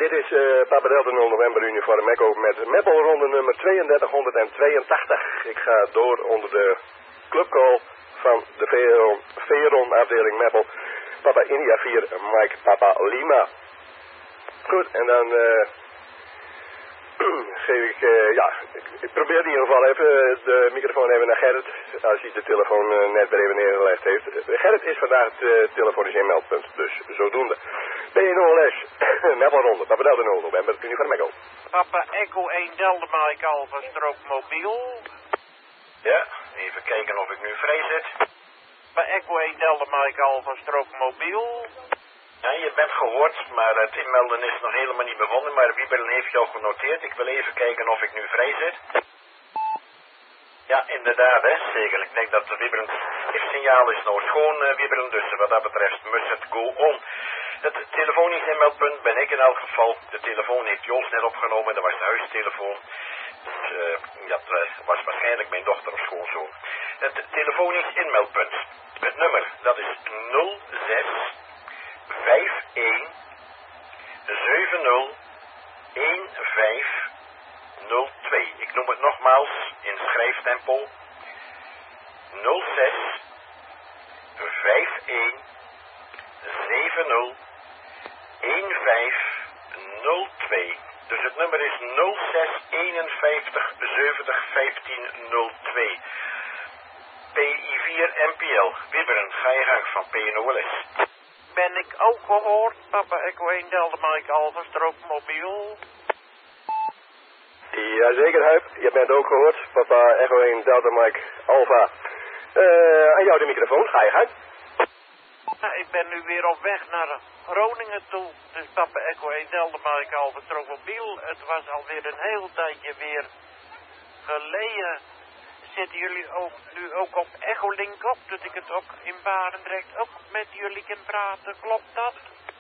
Dit is Papa Delta 0 November Uniform Echo met Meppelronde nummer 3282. Ik ga door onder de clubcall van de Veron afdeling Meppel. Papa India 4, Mike Papa Lima. Goed, en dan geef ik, ik probeer in ieder geval even de microfoon even naar Gerrit, als hij de telefoon net weer even neergelegd heeft. Gerrit is vandaag het telefonisch inmeldpunt, dus zodoende. B0S, Meppelronde, Papa Delta 0 November, Uniform Echo. Papa Echo 1 Delta Mike Alpha strook mobiel. Ja, even kijken of ik nu vrij zit. Papa Echo 1 Delta Mike Alpha strook mobiel. Ja, je bent gehoord, maar het inmelden is nog helemaal niet begonnen, maar Wieberen heeft jou genoteerd. Ik wil even kijken of ik nu vrij zit. Ja, inderdaad, hè, zeker. Ik denk dat de Wieberen, het signaal is nou schoon, Wieberen, dus wat dat betreft must het go on. Het telefonisch inmeldpunt ben ik in elk geval. De telefoon heeft Jos net opgenomen, dat was de huistelefoon. Dus dat was waarschijnlijk mijn dochter of schoonzoon. Het telefonisch inmeldpunt. Het nummer, dat is 06 51 70 1502. Ik noem het nogmaals in schrijftempo. 06 51 70 1502. Dus het nummer is 06 51 70 1502. PI4 NPL. Wieberen, ga je gang van PNOLS. Ben ik ook gehoord, Papa Echo 1 Delta Mike Alpha strook mobiel. Jazeker, Huip. Je bent ook gehoord. Papa Echo 1 Delta Mike Alpha. Aan jou de microfoon. Ga je gang. Nou, ik ben nu weer op weg naar Groningen toe. Dus Papa Echo 1 Delta Mike Alpha strook mobiel. Het was alweer een heel tijdje weer geleden. Zitten jullie ook nu ook op Echolink op? Dat ik het ook in Barendrecht ook met jullie kan praten. Klopt dat?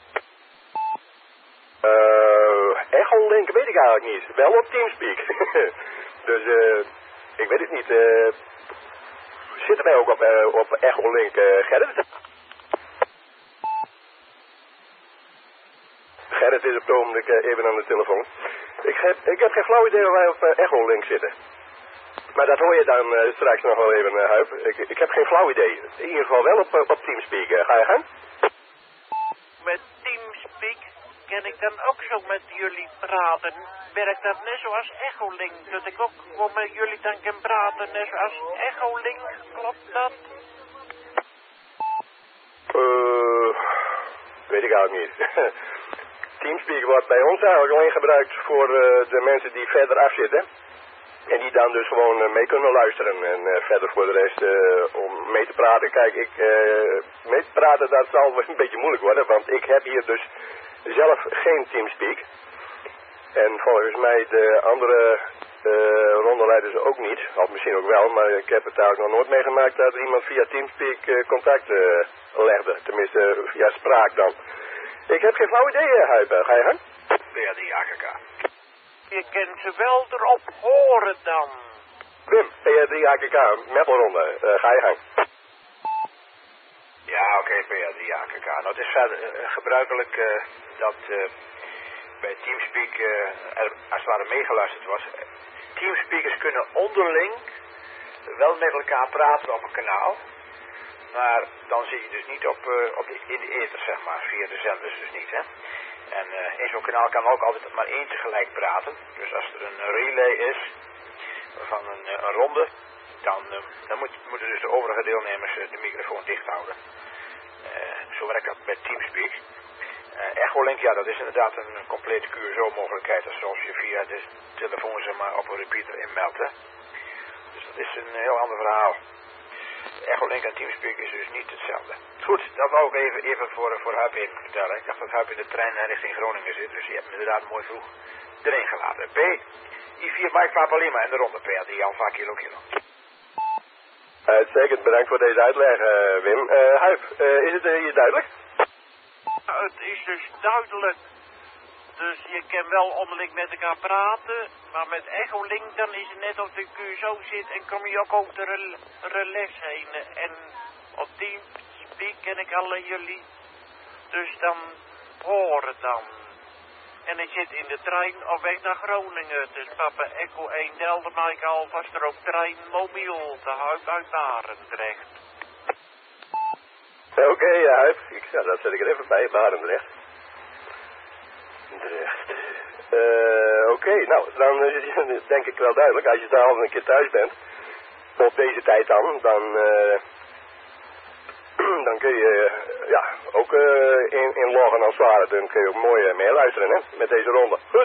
Echolink weet ik eigenlijk niet. Wel op Teamspeak. Dus ik weet het niet. Zitten wij ook op Echolink, Gerrit? Gerrit is op het ogenblik even aan de telefoon. Ik heb geen flauw idee waar wij op Echolink zitten. Maar dat hoor je dan straks nog wel even, Huip. Ik heb geen flauw idee. In ieder geval wel op Teamspeak. Ga je gaan? Met Teamspeak kan ik dan ook zo met jullie praten. Werkt dat net zoals Echolink? Dat ik ook gewoon met jullie dan kan praten net zoals Echolink? Klopt dat? Weet ik eigenlijk niet. Teamspeak wordt bij ons eigenlijk alleen gebruikt voor de mensen die verder afzitten. En die dan dus gewoon mee kunnen luisteren. En verder voor de rest om mee te praten. Kijk, mee te praten dat zal een beetje moeilijk worden. Want ik heb hier dus zelf geen Teamspeak. En volgens mij de andere rondeleiders ook niet. Of misschien ook wel. Maar ik heb het eigenlijk nog nooit meegemaakt dat iemand via Teamspeak contact legde. Tenminste via spraak dan. Ik heb geen flauw idee, Huip. Ga je gang? Ja, die AKK. Je kunt ze wel erop horen dan. Wim, P3 AKK, Meppelronde. Ga je gang. Ja, oké, P3 AKK. Nou, het is verder gebruikelijk dat bij Teamspeak er als het ware meegeluisterd was. Teamspeakers kunnen onderling wel met elkaar praten op een kanaal. Maar dan zit je dus niet in de ether, zeg maar, via de zenders dus niet, hè. En in zo'n kanaal kan ook altijd maar één tegelijk praten. Dus als er een relay is van een ronde, dan moeten dus de overige deelnemers de microfoon dicht houden. Zo werkt dat bij Teamspeak. Echolink, ja, dat is inderdaad een complete QSO-mogelijkheid. Zoals je via de telefoon zeg maar, op een repeater inmeldt, hè. Dus dat is een heel ander verhaal. Echolink en Teamspeak is dus niet hetzelfde. Goed, dat wou ik even voor Huip even vertellen. Ik dacht dat Huip in de trein richting Groningen zit, dus je hebt me inderdaad mooi vroeg erin gelaten. I4 Mike Papa Lima en de ronde P3 Alpha Kilo Kilo. Uitstekend, bedankt voor deze uitleg, Wim. Huip, is het hier duidelijk? Het is dus duidelijk. Dus je kan wel onderling met elkaar praten, maar met Echolink dan is het net of de QSO zit en kom je ook over de relais heen. En op Teamspeak ken ik alle jullie, dus dan horen dan. En ik zit in de trein op weg naar Groningen. Dus papa Echo 1 Delta Mike Alpha strook trein mobiel. De Huip uit Barendrecht. Oké, Huip. Dat zet ik er even bij, Barendrecht. Oké, nou, dan is het denk ik wel duidelijk. Als je daar al een keer thuis bent, op deze tijd dan kun je ja, ook inloggen als het ware. Dan kun je ook mooi meeluisteren, hè, met deze ronde. Goed.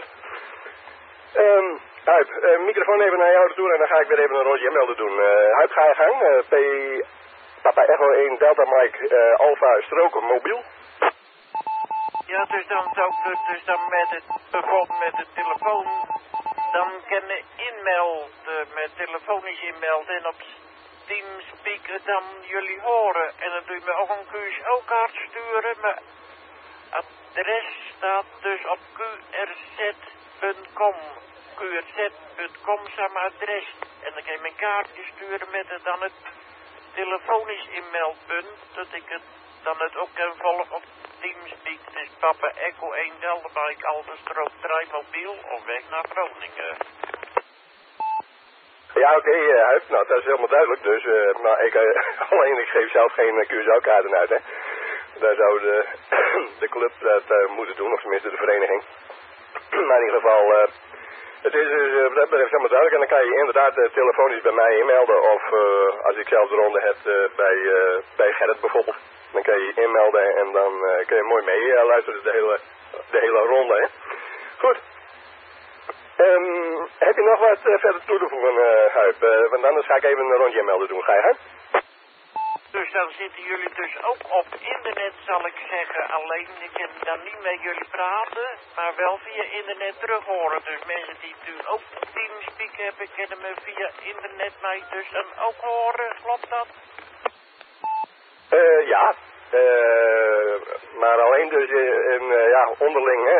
Huip, microfoon even naar jou toe en dan ga ik weer even een rondje melden doen. Huip, ga je gang. Papa Echo 1 Delta Mike Alpha stroken mobiel. Ja, dus dan zou ik dus dan bijvoorbeeld met de telefoon, dan kunnen inmelden, met telefonisch inmelden en op Teamspeaker dan jullie horen. En dan doe je me ook een QSO-kaart sturen. Mijn adres staat dus op qrz.com. qrz.com is mijn adres. En dan kan je mijn kaartje sturen met dan het telefonisch inmeldpunt, dat ik het ook kan volgen op Teamspeak. Dus papa Echo 1 Delta Mike Alpha strook 3 mobiel op weg naar Groningen. Ja, oké, Huip, nou dat is helemaal duidelijk. Dus, nou, ik geef zelf geen QSO-kaarten uit, hè. Daar zou de club dat moeten doen, of tenminste de vereniging. Maar in ieder geval, het is dus, dat betreft helemaal duidelijk. En dan kan je inderdaad telefonisch bij mij inmelden. Of als ik zelf de ronde heb bij Gerrit bijvoorbeeld. Dan kan je je inmelden en dan kun je mooi mee luisteren de hele ronde, hè. Goed. Heb je nog wat verder toe te voegen, Huip? Want anders ga ik even een rondje melden doen. Ga je, Huip? Dus dan zitten jullie dus ook op internet, zal ik zeggen. Alleen, ik kan dan niet met jullie praten, maar wel via internet terug horen. Dus mensen die natuurlijk ook Teamspeak hebben, kunnen me via internet mij dus dan ook horen. Klopt dat? Ja. Maar alleen dus ja, onderling, hè.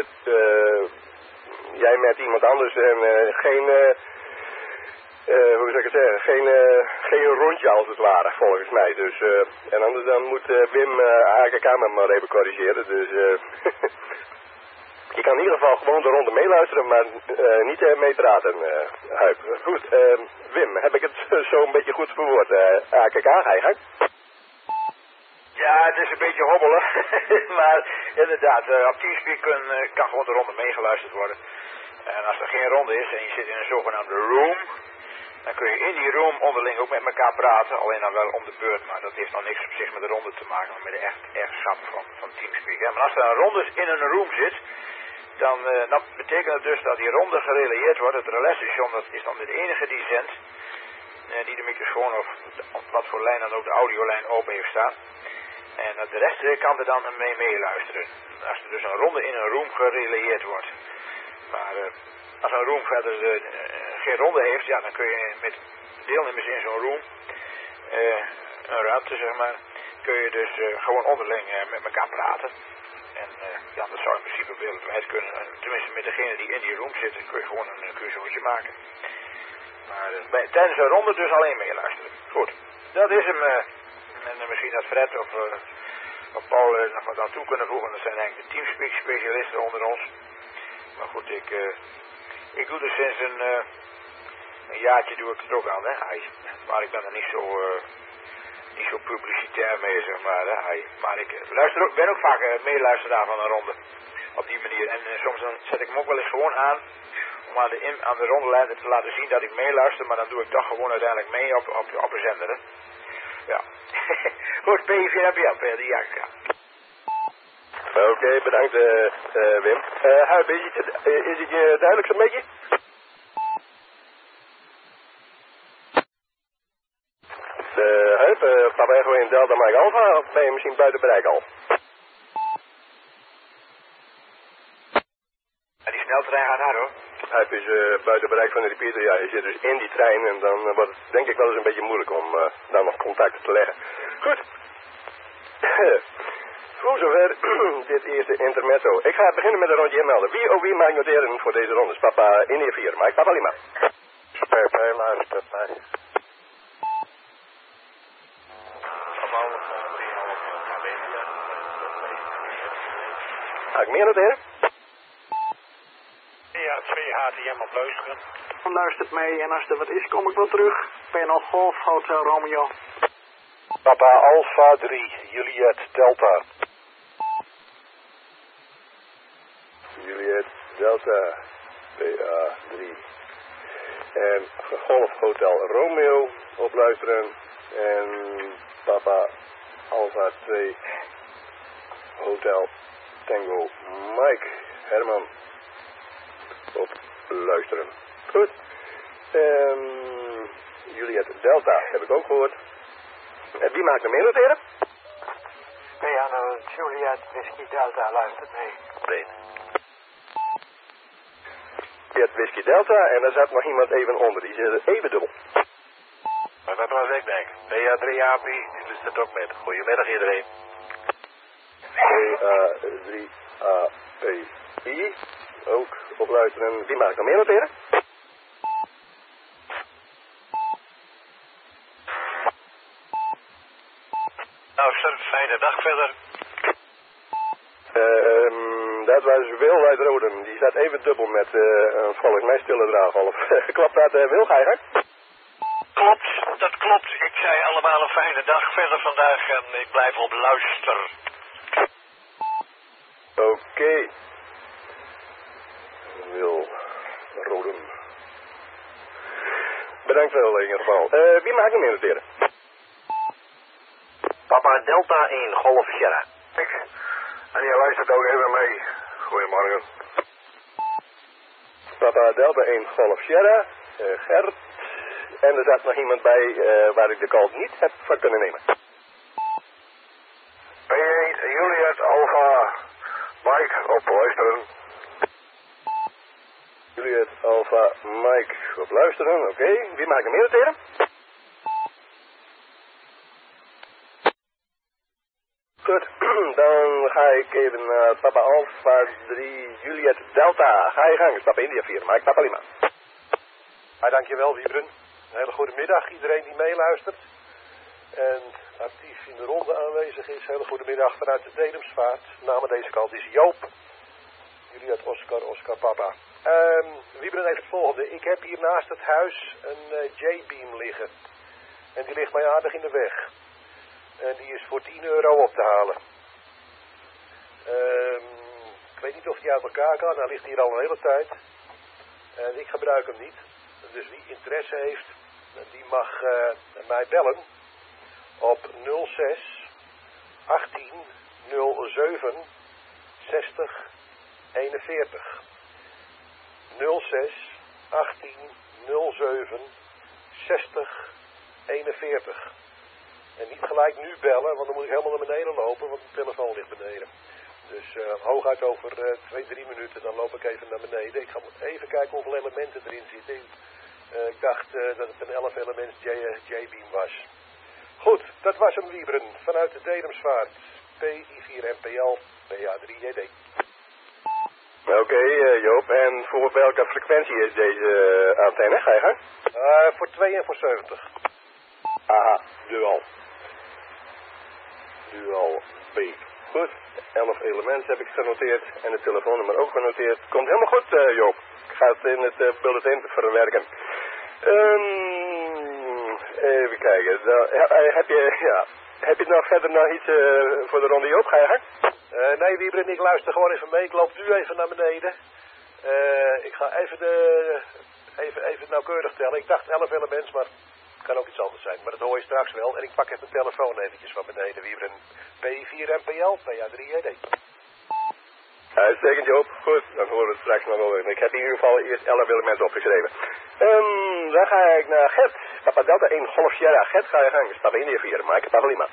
Jij met iemand anders en geen, hoe zou ik het zeggen, geen rondje als het ware, volgens mij. Dus, en anders dan moet Wim AKK me maar even corrigeren. Dus je kan in ieder geval gewoon de ronde meeluisteren, maar niet meepraten, Huip. Goed, Wim, heb ik het zo een beetje goed verwoord? AKK, eigenlijk? Ja, het is een beetje hobbelen, maar inderdaad, op Teamspeak kan gewoon de ronde meegeluisterd worden. En als er geen ronde is en je zit in een zogenaamde room, dan kun je in die room onderling ook met elkaar praten, alleen dan wel om de beurt, maar dat heeft dan niks op zich met de ronde te maken, maar met de echt van Teamspeak. Hè. Maar als er een ronde in een room zit, dan betekent het dus dat die ronde gerelieerd wordt. Het relaisstation, dat is dan de enige die zendt, die de microfoon of wat voor lijn dan ook de audiolijn open heeft staan. En de rest kan er dan mee meeluisteren. Als er dus een ronde in een room gerelieerd wordt. Maar als een room verder geen ronde heeft, ja, dan kun je met deelnemers in zo'n room, een ruimte zeg maar, kun je dus gewoon onderling met elkaar praten. En ja, dat zou in principe wereldwijd kunnen. Tenminste met degene die in die room zitten, kun je gewoon een cursusje maken. Maar tijdens een ronde dus alleen meeluisteren. Goed, dat is hem. En misschien dat Fred of Paul nog wat aan toe kunnen voegen. Dat zijn eigenlijk de Teamspeak specialisten onder ons. Maar goed, ik doe dus sinds een jaartje doe ik het ook al, hè. Maar ik ben er niet zo publicitair mee, zeg maar. Hè. Maar ik ben ook vaak meeluisteraar van een ronde. Op die manier. En soms dan zet ik hem ook wel eens gewoon aan. Om aan de rondeleider te laten zien dat ik meeluister. Maar dan doe ik toch gewoon uiteindelijk mee op een zender, hè. Ja. Goed, P4 die AKK. Oké, bedankt Wim. Huip, is het je duidelijk zo'n beetje? Huip, papa Echo in Delta Mike Alpha, of ben je misschien buiten bereik al? Ja, die sneltrein gaat hard hoor. Huip is buiten bereik van de repeater, ja, je zit dus in die trein en dan wordt het denk ik wel eens een beetje moeilijk om daar nog contacten te leggen. Goed. Voor zover dit eerste intermezzo. Ik ga beginnen met een rondje inmelden. Wie mag ik noteren voor deze ronde? Papa India 4, Mike Papa Lima. PP, luister mij. Ga ik meer noteren? PR2 HTM op luisteren. Luistert mee en als er wat is kom ik wel terug. Panel Golf, Hotel Romeo. Papa Alpha 3, Juliet Delta. Juliet Delta, PA3. En Golf Hotel Romeo opluisteren. En Papa Alpha 2, Hotel Tango Mike Herman opluisteren. Goed. Juliet Delta heb ik ook gehoord. En wie maakt hem mee noteren? Piano Juliet Whiskey Delta, luistert mee. Breed. Juliet Whiskey Delta en er zat nog iemand even onder. Die zit even dubbel. Maar dat was ik denk. PA3 AP, die luistert ook met. Goedemiddag iedereen. PA3 API. Ook opluisteren. Wie maakt hem mee noteren? Nou, sir, fijne dag verder. Dat was Wil uit Roden. Die staat even dubbel met volgens mij stille draaggolf. Klopt dat, Wil, ga je gang? Klopt, dat klopt. Ik zei allemaal een fijne dag verder vandaag en ik blijf op luister. Oké. Wil Roden. Bedankt wel in ieder geval. Wie maakt hem mee noteren? Papa Delta 1 Golf Sierra. En je luistert ook even mee. Goedemorgen. Papa Delta 1 Golf Sierra. Gert. En er zat nog iemand bij waar ik de call niet heb van kunnen nemen. P1 Juliet Alpha Mike opluisteren. Juliet Alpha Mike opluisteren. Oké. Wie maakt hem mee noteren? Goed, dan ga ik even naar Papa Alpha 3 Juliet Delta. Ga je gang, stap India 4, Mike Papa Lima. Dankjewel, Wiebren. Een hele goede middag iedereen die meeluistert. En actief in de ronde aanwezig is. Hele goede middag vanuit de Dedemsvaart. Namen deze kant is Joop. Juliet Oscar Papa. Wiebren heeft het volgende. Ik heb hier naast het huis een J-beam liggen. En die ligt mij aardig in de weg. En die is voor €10 op te halen. Ik weet niet of die uit elkaar kan. Hij ligt hier al een hele tijd. En ik gebruik hem niet. Dus wie interesse heeft, die mag mij bellen op 06 18 07 60 41. 06 18 07 60 41. En niet gelijk nu bellen, want dan moet ik helemaal naar beneden lopen, want de telefoon ligt beneden. Dus hooguit over 2-3 minuten, dan loop ik even naar beneden. Ik ga even kijken hoeveel elementen erin zitten. Ik dacht dat het een 11 elements J-beam was. Goed, dat was hem, Wiebren. Vanuit de Dedemsvaart. PI4MPL, PA3JD. Oké, Joop. En voor welke frequentie is deze antenne? Ga je gang? Voor 2 en voor 70. Aha, dual. Dual B. Goed, 11 elementen heb ik genoteerd en het telefoonnummer ook genoteerd. Komt helemaal goed, Joop. Ik ga het in het bulletin verwerken. Even kijken. Heb je nog verder nog iets voor de ronde, Joop? Ga je gang? Nee, Wiebren, ik luister gewoon even mee. Ik loop nu even naar beneden. Ik ga even nauwkeurig tellen. Ik dacht 11 elements, maar het kan ook iets anders zijn. Maar dat hoor je straks wel. En ik pak even mijn telefoon eventjes van beneden, Wiebren. P4MPL, PA3JD. Uitstekend, Joop. Goed, dan horen we het straks nog wel. Ik heb in ieder geval eerst 11 elementen opgeschreven. Dan ga ik naar Gert. Papa Delta 1 Golf Sierra. Gert, ga je gang. Stap India 4. Mike Papa Lima.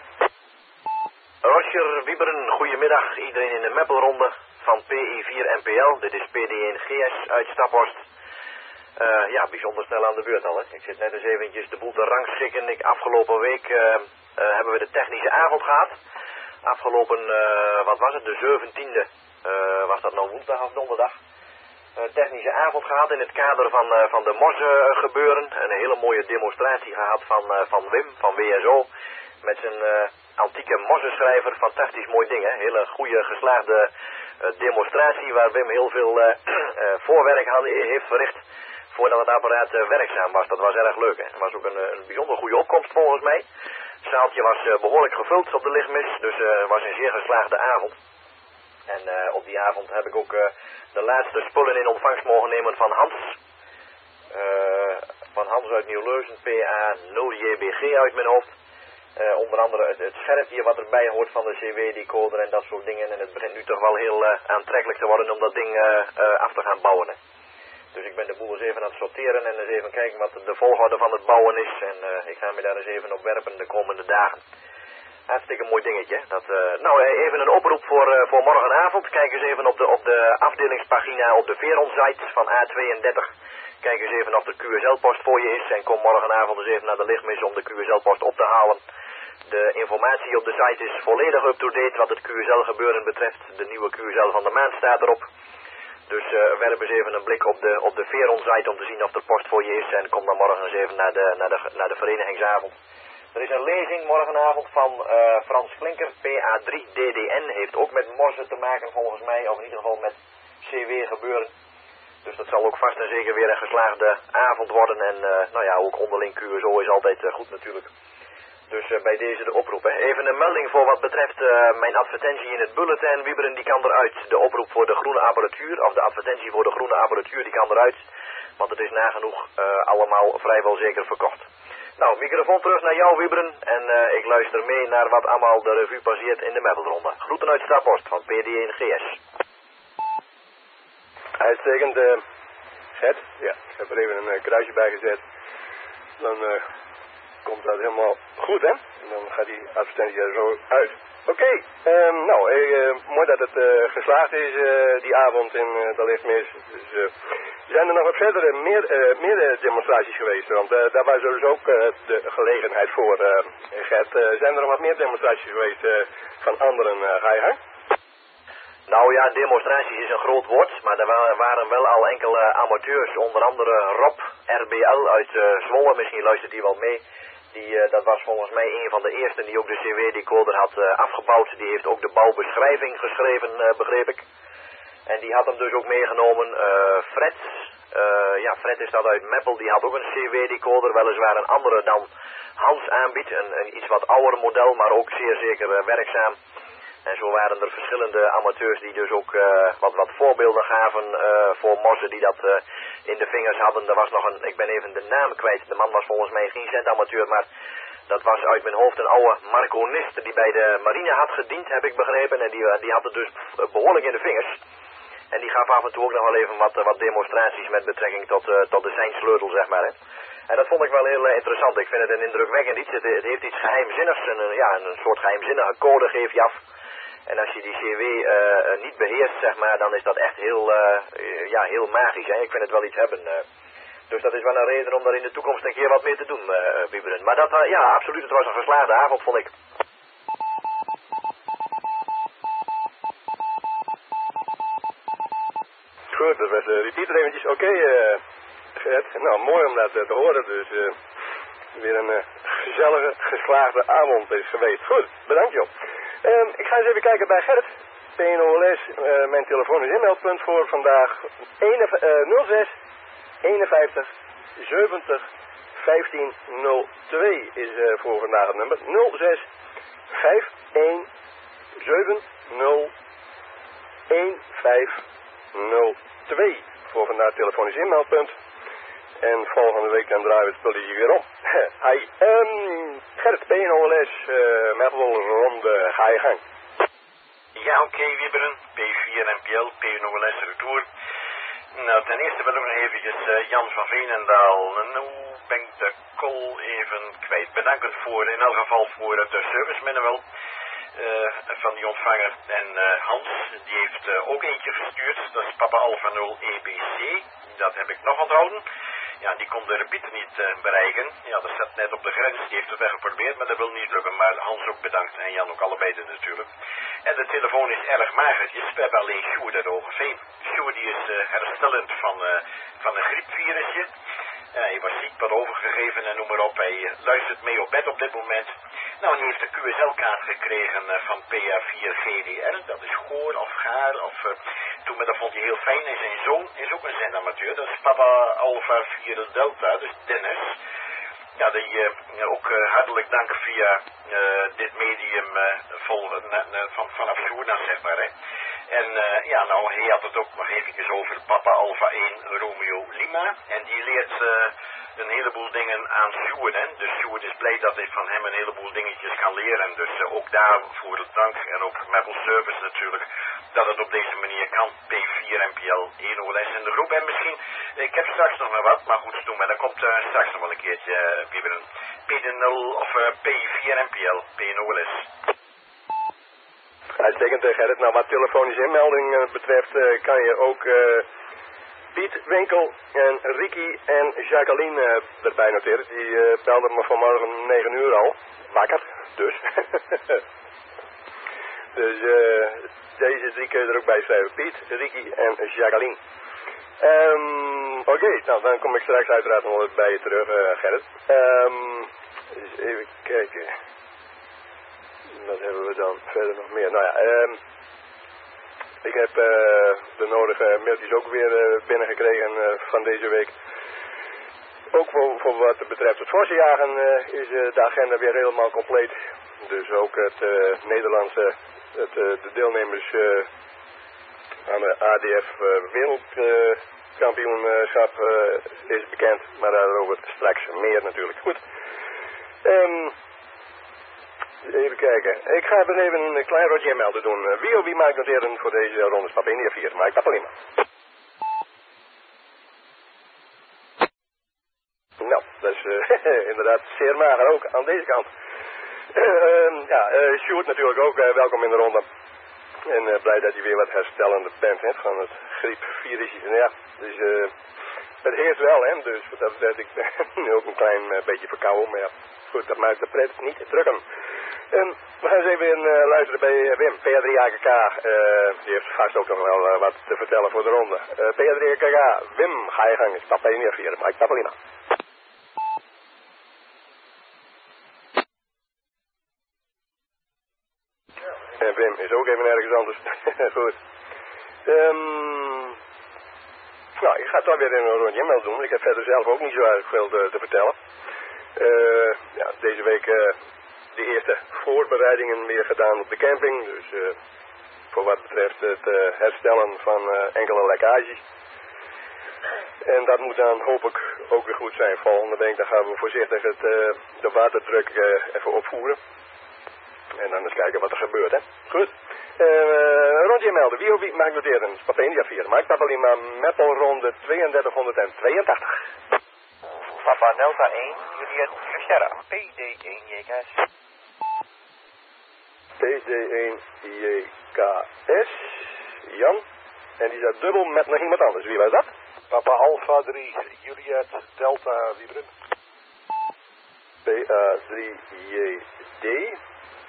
Roger Wieberen, goedemiddag. Iedereen in de Meppelronde van PI4MPL. Dit is PD1 GS uit Staphorst. Ja, bijzonder snel aan de beurt al, hè. Ik zit net eens eventjes de boel te rangschikken. Afgelopen week hebben we de technische avond gehad. Afgelopen, wat was het, de 17e. Was dat nou woensdag of donderdag? Technische avond gehad in het kader van de MOS gebeuren. Een hele mooie demonstratie gehad van Wim, van WSO. Met zijn antieke mossenschrijver. Fantastisch mooi ding, hè. Hele goede geslaagde demonstratie waar Wim heel veel voorwerk heeft verricht voordat het apparaat werkzaam was. Dat was erg leuk. Hè? Het was ook een bijzonder goede opkomst volgens mij. Het zaaltje was behoorlijk gevuld op de lichtmis, dus het was een zeer geslaagde avond. En op die avond heb ik ook de laatste spullen in ontvangst mogen nemen van Hans. Van Hans uit Nieuw-Leuzen, PA 0JBG uit mijn hoofd. Onder andere het schermpje wat erbij hoort van de CW-decoder en dat soort dingen. En het begint nu toch wel heel aantrekkelijk te worden om dat ding af te gaan bouwen. Hè. Dus ik ben de boel eens even aan het sorteren en eens even kijken wat de volgorde van het bouwen is. En ik ga me daar eens even op werpen de komende dagen. Hartstikke mooi dingetje. Nou, even een oproep voor morgenavond. Kijk eens even op de afdelingspagina op de Veron-site van A32. Kijk eens even of de QSL-post voor je is. En kom morgenavond eens even naar de lichtmis om de QSL-post op te halen. De informatie op de site is volledig up-to-date wat het QSL-gebeuren betreft. De nieuwe QSL van de maand staat erop. Dus werp eens even een blik op de Veron-site om te zien of er post voor je is. En kom dan morgen eens even naar de verenigingsavond. Er is een lezing morgenavond van Frans Klinker, PA3DDN. Heeft ook met morsen te maken volgens mij, of in ieder geval met CW gebeuren. Dus dat zal ook vast en zeker weer een geslaagde avond worden. En nou ja, ook onderling QSO is altijd goed natuurlijk. Dus bij deze de oproep. Hè. Even een melding voor wat betreft mijn advertentie in het bulletin. Wieberen die kan eruit. De oproep voor de groene apparatuur, of de advertentie voor de groene apparatuur, die kan eruit. Want het is nagenoeg allemaal vrijwel zeker verkocht. Nou, microfoon terug naar jou, Wieberen. En ik luister mee naar wat allemaal de revue passeert in de meppelronde. Groeten uit Staphorst van PD1GS. Uitstekend, Gert. Ja, ik heb er even een kruisje bij gezet. Dan komt dat helemaal goed, hè? En dan gaat die advertentie er zo uit. Oké, mooi dat het geslaagd is die avond in de lichtmis. Dus, zijn er nog wat verdere meer demonstraties geweest? Want daar was dus ook de gelegenheid voor, Gert. Zijn er nog wat meer demonstraties geweest van anderen? Ga je gang? Nou ja, demonstraties is een groot woord, maar er waren wel al enkele amateurs, onder andere Rob, RBL uit Zwolle, misschien luistert hij wel mee. Dat was volgens mij een van de eersten die ook de CW-decoder had afgebouwd. Die heeft ook de bouwbeschrijving geschreven, begreep ik. En die had hem dus ook meegenomen. Fred, Fred is dat uit Meppel, die had ook een CW-decoder, weliswaar een andere dan Hans aanbiedt. Een iets wat ouder model, maar ook zeer zeker werkzaam. En zo waren er verschillende amateurs die dus ook wat voorbeelden gaven voor morsen die dat in de vingers hadden. Er was nog ik ben even de naam kwijt, de man was volgens mij geen centamateur, maar dat was uit mijn hoofd een oude marconist die bij de marine had gediend, heb ik begrepen. En die had het dus behoorlijk in de vingers. En die gaf af en toe ook nog wel even wat demonstraties met betrekking tot de seinsleutel, zeg maar. Hè. En dat vond ik wel heel interessant. Ik vind het een indrukwekkend iets. Het heeft iets geheimzinnigs, een soort geheimzinnige code geef je af. En als je die CW niet beheerst, zeg maar, dan is dat echt heel magisch. Hè? Ik vind het wel iets hebben. Dus dat is wel een reden om daar in de toekomst een keer wat mee te doen, Wieberen. Maar dat, absoluut, het was een geslaagde avond, vond ik. Goed, dat was repeater eventjes. Oké, Gert. Nou, mooi om dat te horen. Dus weer een gezellige, geslaagde avond is geweest. Goed, bedankt joh. Ik ga eens even kijken bij Gert. PNOLS, mijn telefoon is inmeldpunt voor vandaag. 06 51 70 1502 is voor vandaag het nummer. 06 51 70 1502 voor vandaag telefonisch inmeldpunt. En volgende week dan draaien we het spelletje weer om. Hi. Gert, PNOLS, Meppelronde, ga je gang. Ja, oké, Wieberen. P4 NPL, PNOLS Retour. Nou, ten eerste wil ik nog eventjes Jan van Veenendaal. Nou ben ik de call even kwijt. Bedankt voor, in elk geval voor het service manual van die ontvanger. En Hans, die heeft ook eentje gestuurd. Dat is Papa Alpha 0 EBC. Dat heb ik nog onthouden. Ja, die kon de repeater niet bereiken. Ja, dat staat net op de grens. Die heeft het wel geprobeerd, maar dat wil niet lukken. Maar Hans ook bedankt. En Jan ook allebei natuurlijk. En de telefoon is erg magertjes. We hebben alleen Sjoerd uit Hoogeveen. Sjoerd die is herstellend van een griepvirusje. Hij was ziek, wat overgegeven en noem maar op. Hij luistert mee op bed op dit moment. Nou, hij heeft een QSL-kaart gekregen van PA4GDR. Dat is Goor of Gaar. Dat vond hij heel fijn. En zijn zoon is ook een zendamateur. Dat is Papa Alpha 4 Delta, dus Dennis. Ja, die ook hartelijk danken via dit medium vanaf Sjoerda, zeg maar. Hè. En nou, hij had het ook nog eventjes over Papa Alpha 1 Romeo Lima. En die leert een heleboel dingen aan Sjoerd. Dus Sjoerd is blij dat hij van hem een heleboel dingetjes kan leren. Dus ook daarvoor het dank. En ook Maple Service natuurlijk. Dat het op deze manier kan. P4 NPL 1 OLS in de groep. En misschien, ik heb straks nog maar wat. Maar goed, doen. Maar dan komt straks nog wel een keertje weer een P0 of P4 NPL 1 OLS. Uitstekend, Gerrit. Nou, wat telefonische inmelding betreft kan je ook Piet, Winkel en Ricky en Jacqueline erbij noteren. Die belden me vanmorgen om 9 uur al. Wakker, dus. Dus deze drie kun je er ook bij schrijven. Piet, Ricky en Jacqueline. Oké, nou dan kom ik straks uiteraard nog eens bij je terug, Gerrit. Dus even kijken. Wat hebben we dan verder nog meer? Nou ja, ik heb de nodige mailtjes ook weer binnengekregen van deze week. Ook voor wat betreft het vorstenjagen is de agenda weer helemaal compleet. Dus ook het Nederlandse, de deelnemers aan de ADF wereldkampioenschap is bekend. Maar daarover straks meer natuurlijk. Goed. Even kijken. Ik ga even een klein rotje melden doen. Wie maakt noteren voor deze ronde stap India 4? Mike Papalima. Nou, dat is inderdaad zeer mager ook aan deze kant. Sjoerd natuurlijk ook welkom in de ronde. En blij dat hij weer wat herstellende bent heeft van het griepvirus. Ja, dus het heerst wel, hè. Dus dat betreft ik nu ook een klein beetje verkouden. Maar ja, goed, dat maakt de pret niet drukken. We gaan eens even luisteren bij Wim, PA3AKK. Die heeft vast ook nog wel wat te vertellen voor de ronde. PA3AKK, Wim, ga je gang. Stap 1 4, Mike Papalina. En Wim is ook even ergens anders. Goed. Nou, ik ga toch weer een rondje mail doen. Ik heb verder zelf ook niet zo erg veel te vertellen. Deze week de eerste voorbereidingen weer gedaan op de camping. Dus voor wat betreft het herstellen van enkele lekkages. En dat moet dan hoop ik ook weer goed zijn. Volgende week dan gaan we voorzichtig de waterdruk even opvoeren. En dan eens kijken wat er gebeurt, hè. Goed. Rondje melden. Wie mag noteren? Papenia 4. Mike Papalima, Meppel ronde 3282. Papa Delta 1, Juliet Sierra, PD1 JKS. PD1 JKS. Jan. En die staat dubbel met nog iemand anders. Wie was dat? Papa Alpha 3, Juliet Delta Wiebren. PA3JD.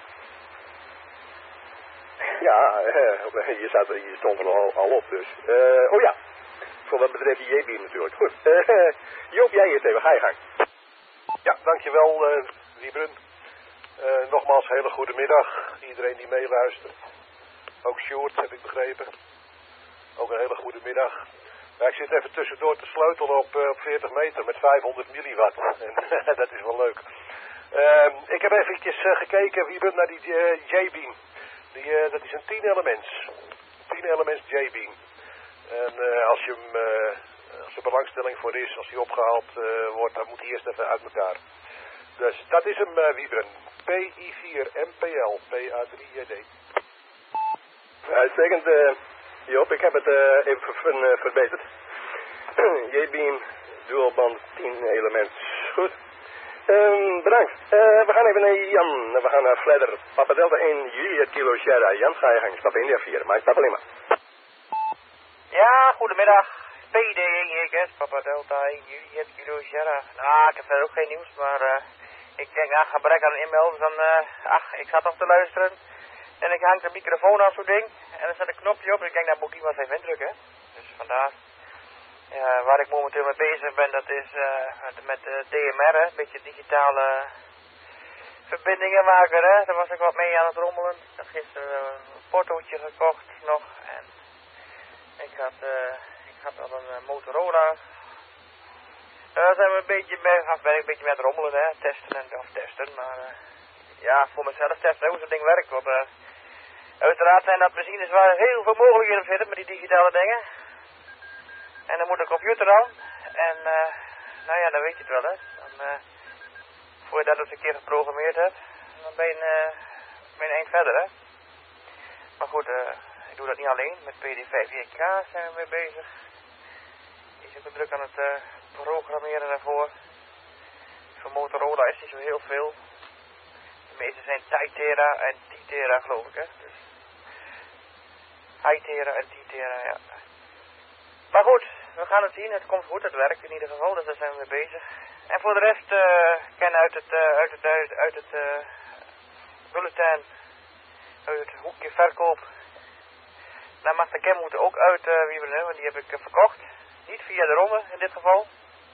Ja, je stond er al op dus. Oh ja, voor wat betreft die JB natuurlijk. Goed. Joop, jij eerst even, ga je gang. Ja, dankjewel Wiebren. Nogmaals, hele goede middag. Iedereen die meeluistert. Ook Sjoerd, heb ik begrepen. Ook een hele goede middag. Ja, ik zit even tussendoor te sleutelen op 40 meter met 500 milliwatt. En dat is wel leuk. Ik heb eventjes gekeken, Wiebren, naar die J-beam. Dat is een 10 elements. 10 elements J-beam. En als er belangstelling voor is, als die opgehaald wordt, dan moet hij eerst even uit elkaar. Dus dat is hem, Wiebren. PI4 MPL, PA3JD. Uitstekend, Joop. Ik heb het even verbeterd. J-beam, dualband, 10 elements. Goed. Bedankt. We gaan even naar Jan. We gaan naar Fledder. Papa Delta 1, Juliet Kilo Sierra. Jan, ga je gang. Stap India 4. Mike Papalima. Ja, goedemiddag. PD1 JKS, Papa Delta 1, Juliet Kilo Sierra. Nou, ik heb verder ook geen nieuws, maar ik denk, gebrek aan inmelden, dan, ik zat nog te luisteren. En ik hang de microfoon aan zo'n ding. En er zet een knopje op en ik denk, nou moet ik iemand even indrukken. Dus vandaar. Ja, waar ik momenteel mee bezig ben, dat is met DMR, hè, een beetje digitale verbindingen maken. Hè. Daar was ik wat mee aan het rommelen. Ik had gisteren een portootje gekocht nog. En ik had al een Motorola. Daar zijn we een beetje mee aan het rommelen, hè. Testen, maar ja, voor mezelf testen hoe zo'n ding werkt. Want uiteraard zijn dat machines waar heel veel mogelijkheden zitten met die digitale dingen. En dan moet een computer aan. En nou ja, dan weet je het wel, hè. Dan, voor je dat eens een keer geprogrammeerd hebt, dan ben je een eind verder, hè. Maar goed, ik doe dat niet alleen. Met PD5EK zijn we mee bezig. Die is ook druk aan het programmeren daarvoor. Voor Motorola is niet zo heel veel. De meeste zijn Titera en Titera, geloof ik, hè. Dus Titera en Titera, ja. Maar goed, we gaan het zien. Het komt goed, het werkt in ieder geval, dus daar zijn we mee bezig. En voor de rest, ken uit het bulletin, uit het hoekje verkoop, daar mag de Kenwood ook uit wiebelen, want die heb ik verkocht. Niet via de ronde in dit geval,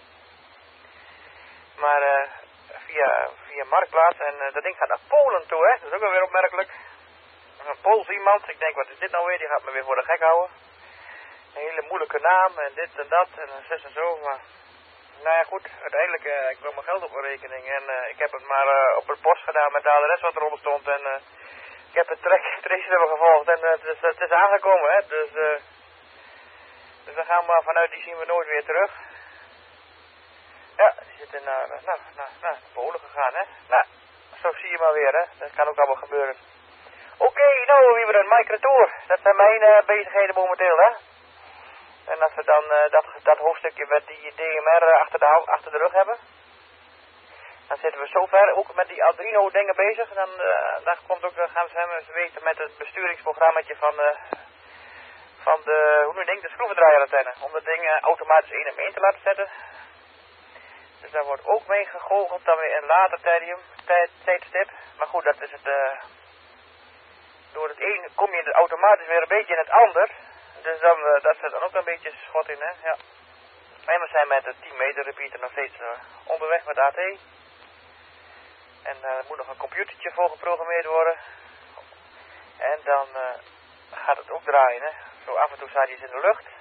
maar via Marktplaats. En dat ding gaat naar Polen toe, hè. Dat is ook wel weer opmerkelijk. Een Pools iemand, ik denk, wat is dit nou weer? Die gaat me weer voor de gek houden. Een hele moeilijke naam en dit en dat en zus en zo, maar nou ja goed, uiteindelijk, ik wil mijn geld op mijn rekening en ik heb het maar op de post gedaan met de adres wat eronder stond en ik heb het trace hebben gevolgd en het is aangekomen, hè, dus we gaan maar vanuit, die zien we nooit weer terug. Ja, die zitten naar Polen gegaan, hè. Nou, zo zie je maar weer, hè, dat kan ook allemaal gebeuren. Oké, nou, Wieberen, Mike Retour, dat zijn mijn bezigheden momenteel, hè. En als we dan dat hoofdstukje met die DMR achter de rug hebben, dan zitten we zover ook met die Arduino dingen bezig. Dan gaan we weten met het besturingsprogrammaatje van de, hoe noem je ding, de schroevendraaier-antenne. Om dat ding automatisch 1 op 1 te laten zetten. Dus daar wordt ook mee gegoocheld dan weer een later tijdstip. Maar goed, dat is het, door het een kom je automatisch weer een beetje in het ander. Dus dan, daar zit dan ook een beetje schot in, hè. Ja. En we zijn met de 10 meter repeater nog steeds onderweg met AT. En er moet nog een computertje voor geprogrammeerd worden. En dan gaat het ook draaien, hè. Zo af en toe staat hij in de lucht.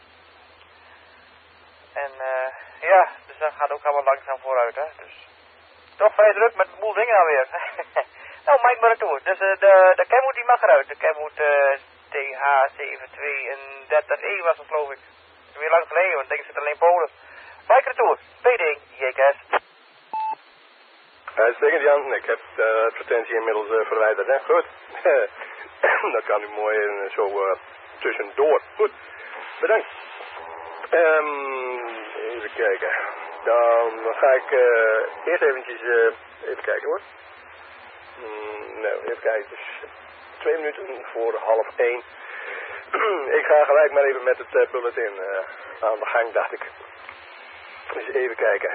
En ja, dus dat gaat ook allemaal langzaam vooruit, hè. Dus toch vrij druk met een boel dingen alweer. Nou, Mike maar naartoe. Dus de Kenwood die mag eruit. De Kenwood TH7231E was het, geloof ik. Dat is weer lang geleden, want ik denk zit alleen Polen. Mike naartoe. PD, JKS. Uitstekend, Jan. Ik heb de advertentie inmiddels verwijderd, hè. Goed. Dat kan u mooi zo tussendoor. Goed. Bedankt. Even kijken. Dan ga ik eerst eventjes even kijken, hoor. Nou, even kijken. Dus 2 minuten voor 12:30. Ik ga gelijk maar even met het bulletin aan de gang, dacht ik. Dus even kijken.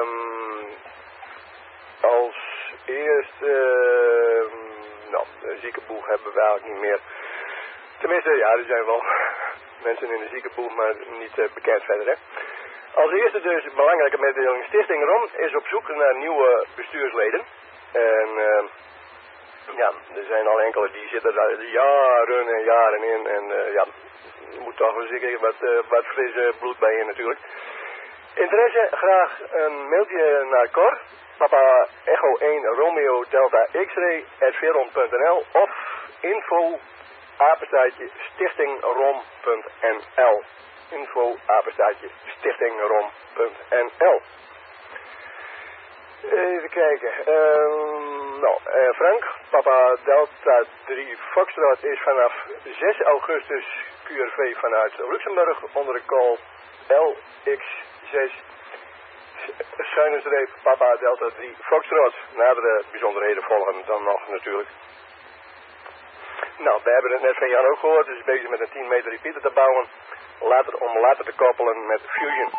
Als eerste, nou, de ziekenboeg hebben we eigenlijk niet meer. Tenminste, ja, er zijn wel mensen in de ziekenboeg, maar niet bekend verder, hè. Als eerste dus belangrijke mededeling. Stichting ROM is op zoek naar nieuwe bestuursleden. En ja, er zijn al enkele die zitten daar jaren en jaren in. En ja, er moet toch wel zeker wat frisse bloed bij in natuurlijk. Interesse, graag een mailtje naar Cor. Papa Echo 1 Romeo Delta X-ray @veron.nl of info stichtingrom.nl. Info stichtingrom.nl. Even kijken. Frank, Papa Delta 3 Foxtrot is vanaf 6 augustus QRV vanuit Luxemburg onder de call LX6 _ Papa Delta 3 Foxtrot. Nadere bijzonderheden volgen dan nog natuurlijk. Nou, we hebben het net van Jan ook gehoord, dus bezig met een 10 meter repeater te bouwen. Om later te koppelen met Fusion.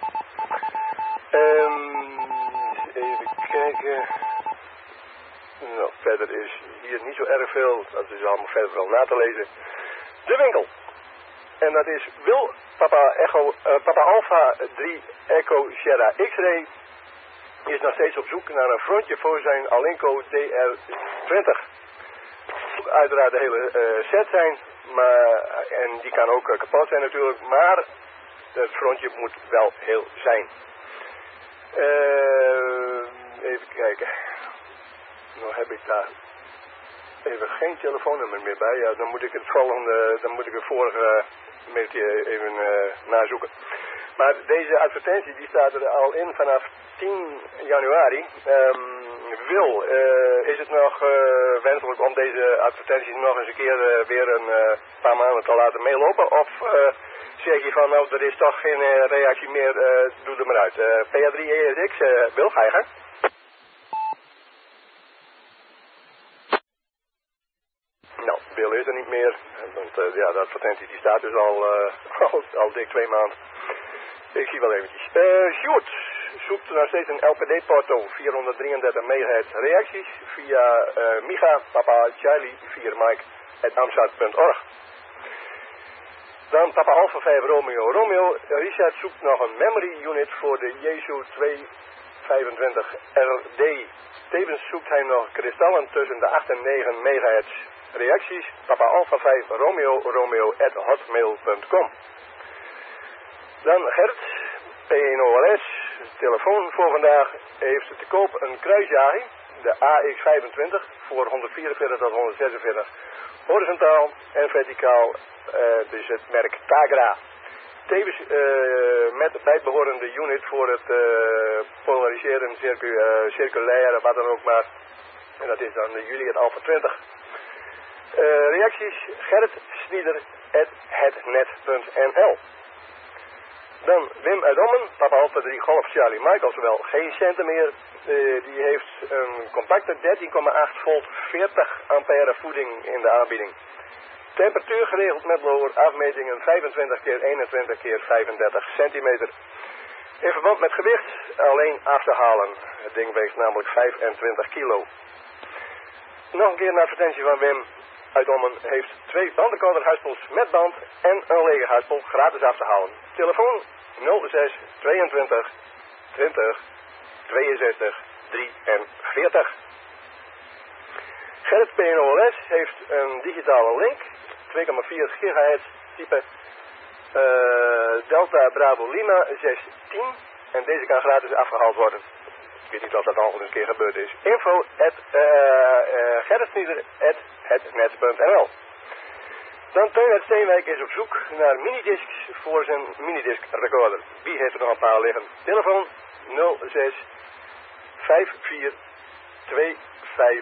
Even kijken. Nou, verder is hier niet zo erg veel. Dat is allemaal verder wel na te lezen. De winkel. En dat is Wil Papa Alpha 3 Echo Sierra X-Ray is nog steeds op zoek naar een frontje voor zijn Alinco DR20. Uiteraard de hele set zijn, en die kan ook kapot zijn natuurlijk, maar het frontje moet wel heel zijn. Even kijken. Nou heb ik daar even geen telefoonnummer meer bij. Ja, dan moet ik het vorige mailtje even nazoeken. Maar deze advertentie die staat er al in vanaf 10 januari. Wil, is het nog wenselijk om deze advertenties nog eens een keer weer een paar maanden te laten meelopen? Of zeg je van, nou, er is toch geen reactie meer, doe er maar uit. PA3ESX, Wil, ga je gang? Nou, Bill is er niet meer, want de advertentie die staat dus al dik 2 maanden. Ik zie wel eventjes. Sjoerd zoekt nog steeds een LPD-porto, 433 MHz reacties via Micha, Papa Charlie, 4 Mike, @amstad.org. Dan Papa Alpha 5 Romeo. Richard zoekt nog een memory unit voor de Jesu 225 RD. Tevens zoekt hij nog kristallen tussen de 8 en 9 MHz reacties. Papa Alpha 5 Romeo @hotmail.com. Dan Gert, P1OLS, telefoon voor vandaag, heeft te koop een kruisjager, de AX25, voor 144 tot 146, horizontaal en verticaal, dus het merk Tagra. Tevens met bijbehorende unit voor het polariseren, circulaire, wat dan ook maar, en dat is dan de Juliet Alpha 20. Reacties, Gerrit Snieder, @hetnet.nl. Dan Wim uit Ommen, Papa Alpha 3 Golf Charlie Mike, oftewel geen centen meer. Die heeft een compacte 13,8 volt 40 ampère voeding in de aanbieding. Temperatuur geregeld met blower, afmetingen 25 keer 21 keer 35 centimeter. In verband met gewicht alleen af te halen. Het ding weegt namelijk 25 kilo. Nog een keer een advertentie van Wim uit Ommen heeft 2 bandenkouderhuispols met band en een lege huispol gratis af te halen. Telefoon 06 22 20 62 43. Gerrit PNOLS heeft een digitale link, 2,4 gigahertz type Delta Bravo Lima 610 en deze kan gratis afgehaald worden. Ik weet niet of dat al eens een keer gebeurd is. Info gerritsnieder@hetnet.nl. Dan Teun uit Steenwijk is op zoek naar minidiscs voor zijn minidisc recorder. Wie heeft er nog een paar liggen? Telefoon 06 54 25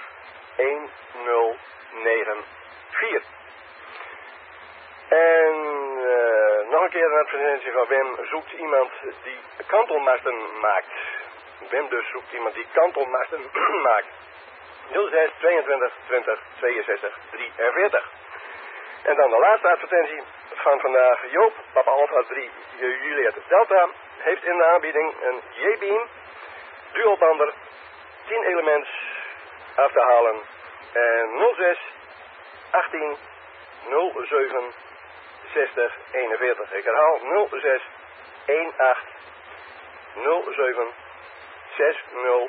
1094. En nog een keer een advertentie van Wim zoekt iemand die kantelmasten maakt. Wim dus zoekt iemand die kantelmasten maakt. 06 22 20 62 43. En dan de laatste advertentie van vandaag. Joop, Papa Alpha 3 Juliet Delta, heeft in de aanbieding een J-beam, dualbander, 10 elements af te halen. En 06 18 07 60 41. Ik herhaal 06 18 07 60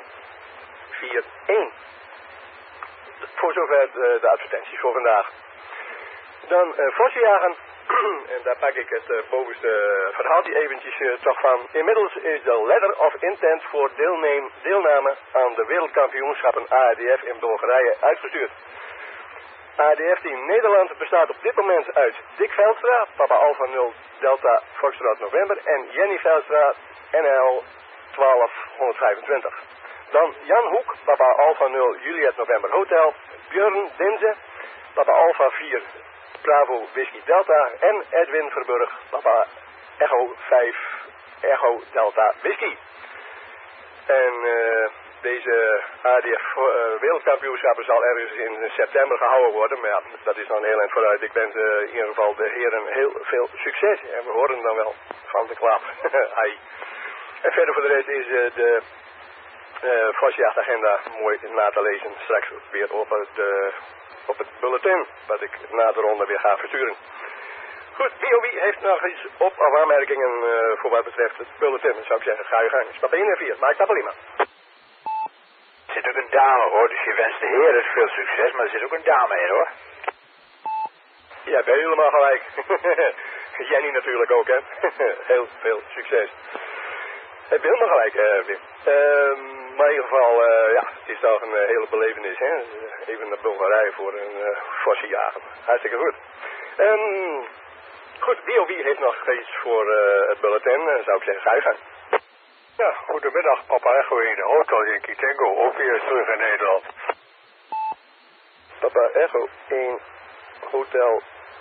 41. Voor zover de advertenties voor vandaag. Dan vossenjagen. En daar pak ik het bovenste verhaaltje eventjes toch van. Inmiddels is de letter of intent voor deelname aan de wereldkampioenschappen ADF in Bulgarije uitgestuurd. ADF Team Nederland bestaat op dit moment uit Dick Veldstra, Papa Alpha 0 Delta Foxtrot November en Jenny Veldstra NL 1225. Dan Jan Hoek, Papa Alpha 0 Juliet November Hotel, Björn Dinze, Papa Alpha 4 Bravo Whisky Delta en Edwin Verburg, Papa Echo 5 Echo Delta Whisky. En deze ADF wereldkampioenschappen zal ergens in september gehouden worden, maar ja, dat is dan heel eind vooruit. Ik wens in ieder geval de heren heel veel succes en we horen dan wel van de klap. Hai. En verder voor de rest is de vosjachtagenda mooi na te lezen straks weer op het bulletin, wat ik na de ronde weer ga versturen. Goed, wie heeft nog iets op of aanmerkingen voor wat betreft het bulletin? Dan zou ik zeggen, ga je gang. Stap 1 en 4, maak dat wel iemand. Er zit ook een dame hoor, dus je wenst de heren veel succes, maar er zit ook een dame in hoor. Ja, ben je helemaal gelijk. Jenny natuurlijk ook, hè. Heel veel succes. Heb je helemaal gelijk, Wim. Maar in ieder geval, ja, het is toch een hele belevenis, hè. Even naar Bulgarije voor een forse jagen. Hartstikke goed. Goed, wie heeft nog iets voor het bulletin? Zou ik zeggen, ga je gang. Ja, goedemiddag, Papa Echo in Hotel Yankee Tango, ook weer terug in Nederland. Papa Echo in Hotel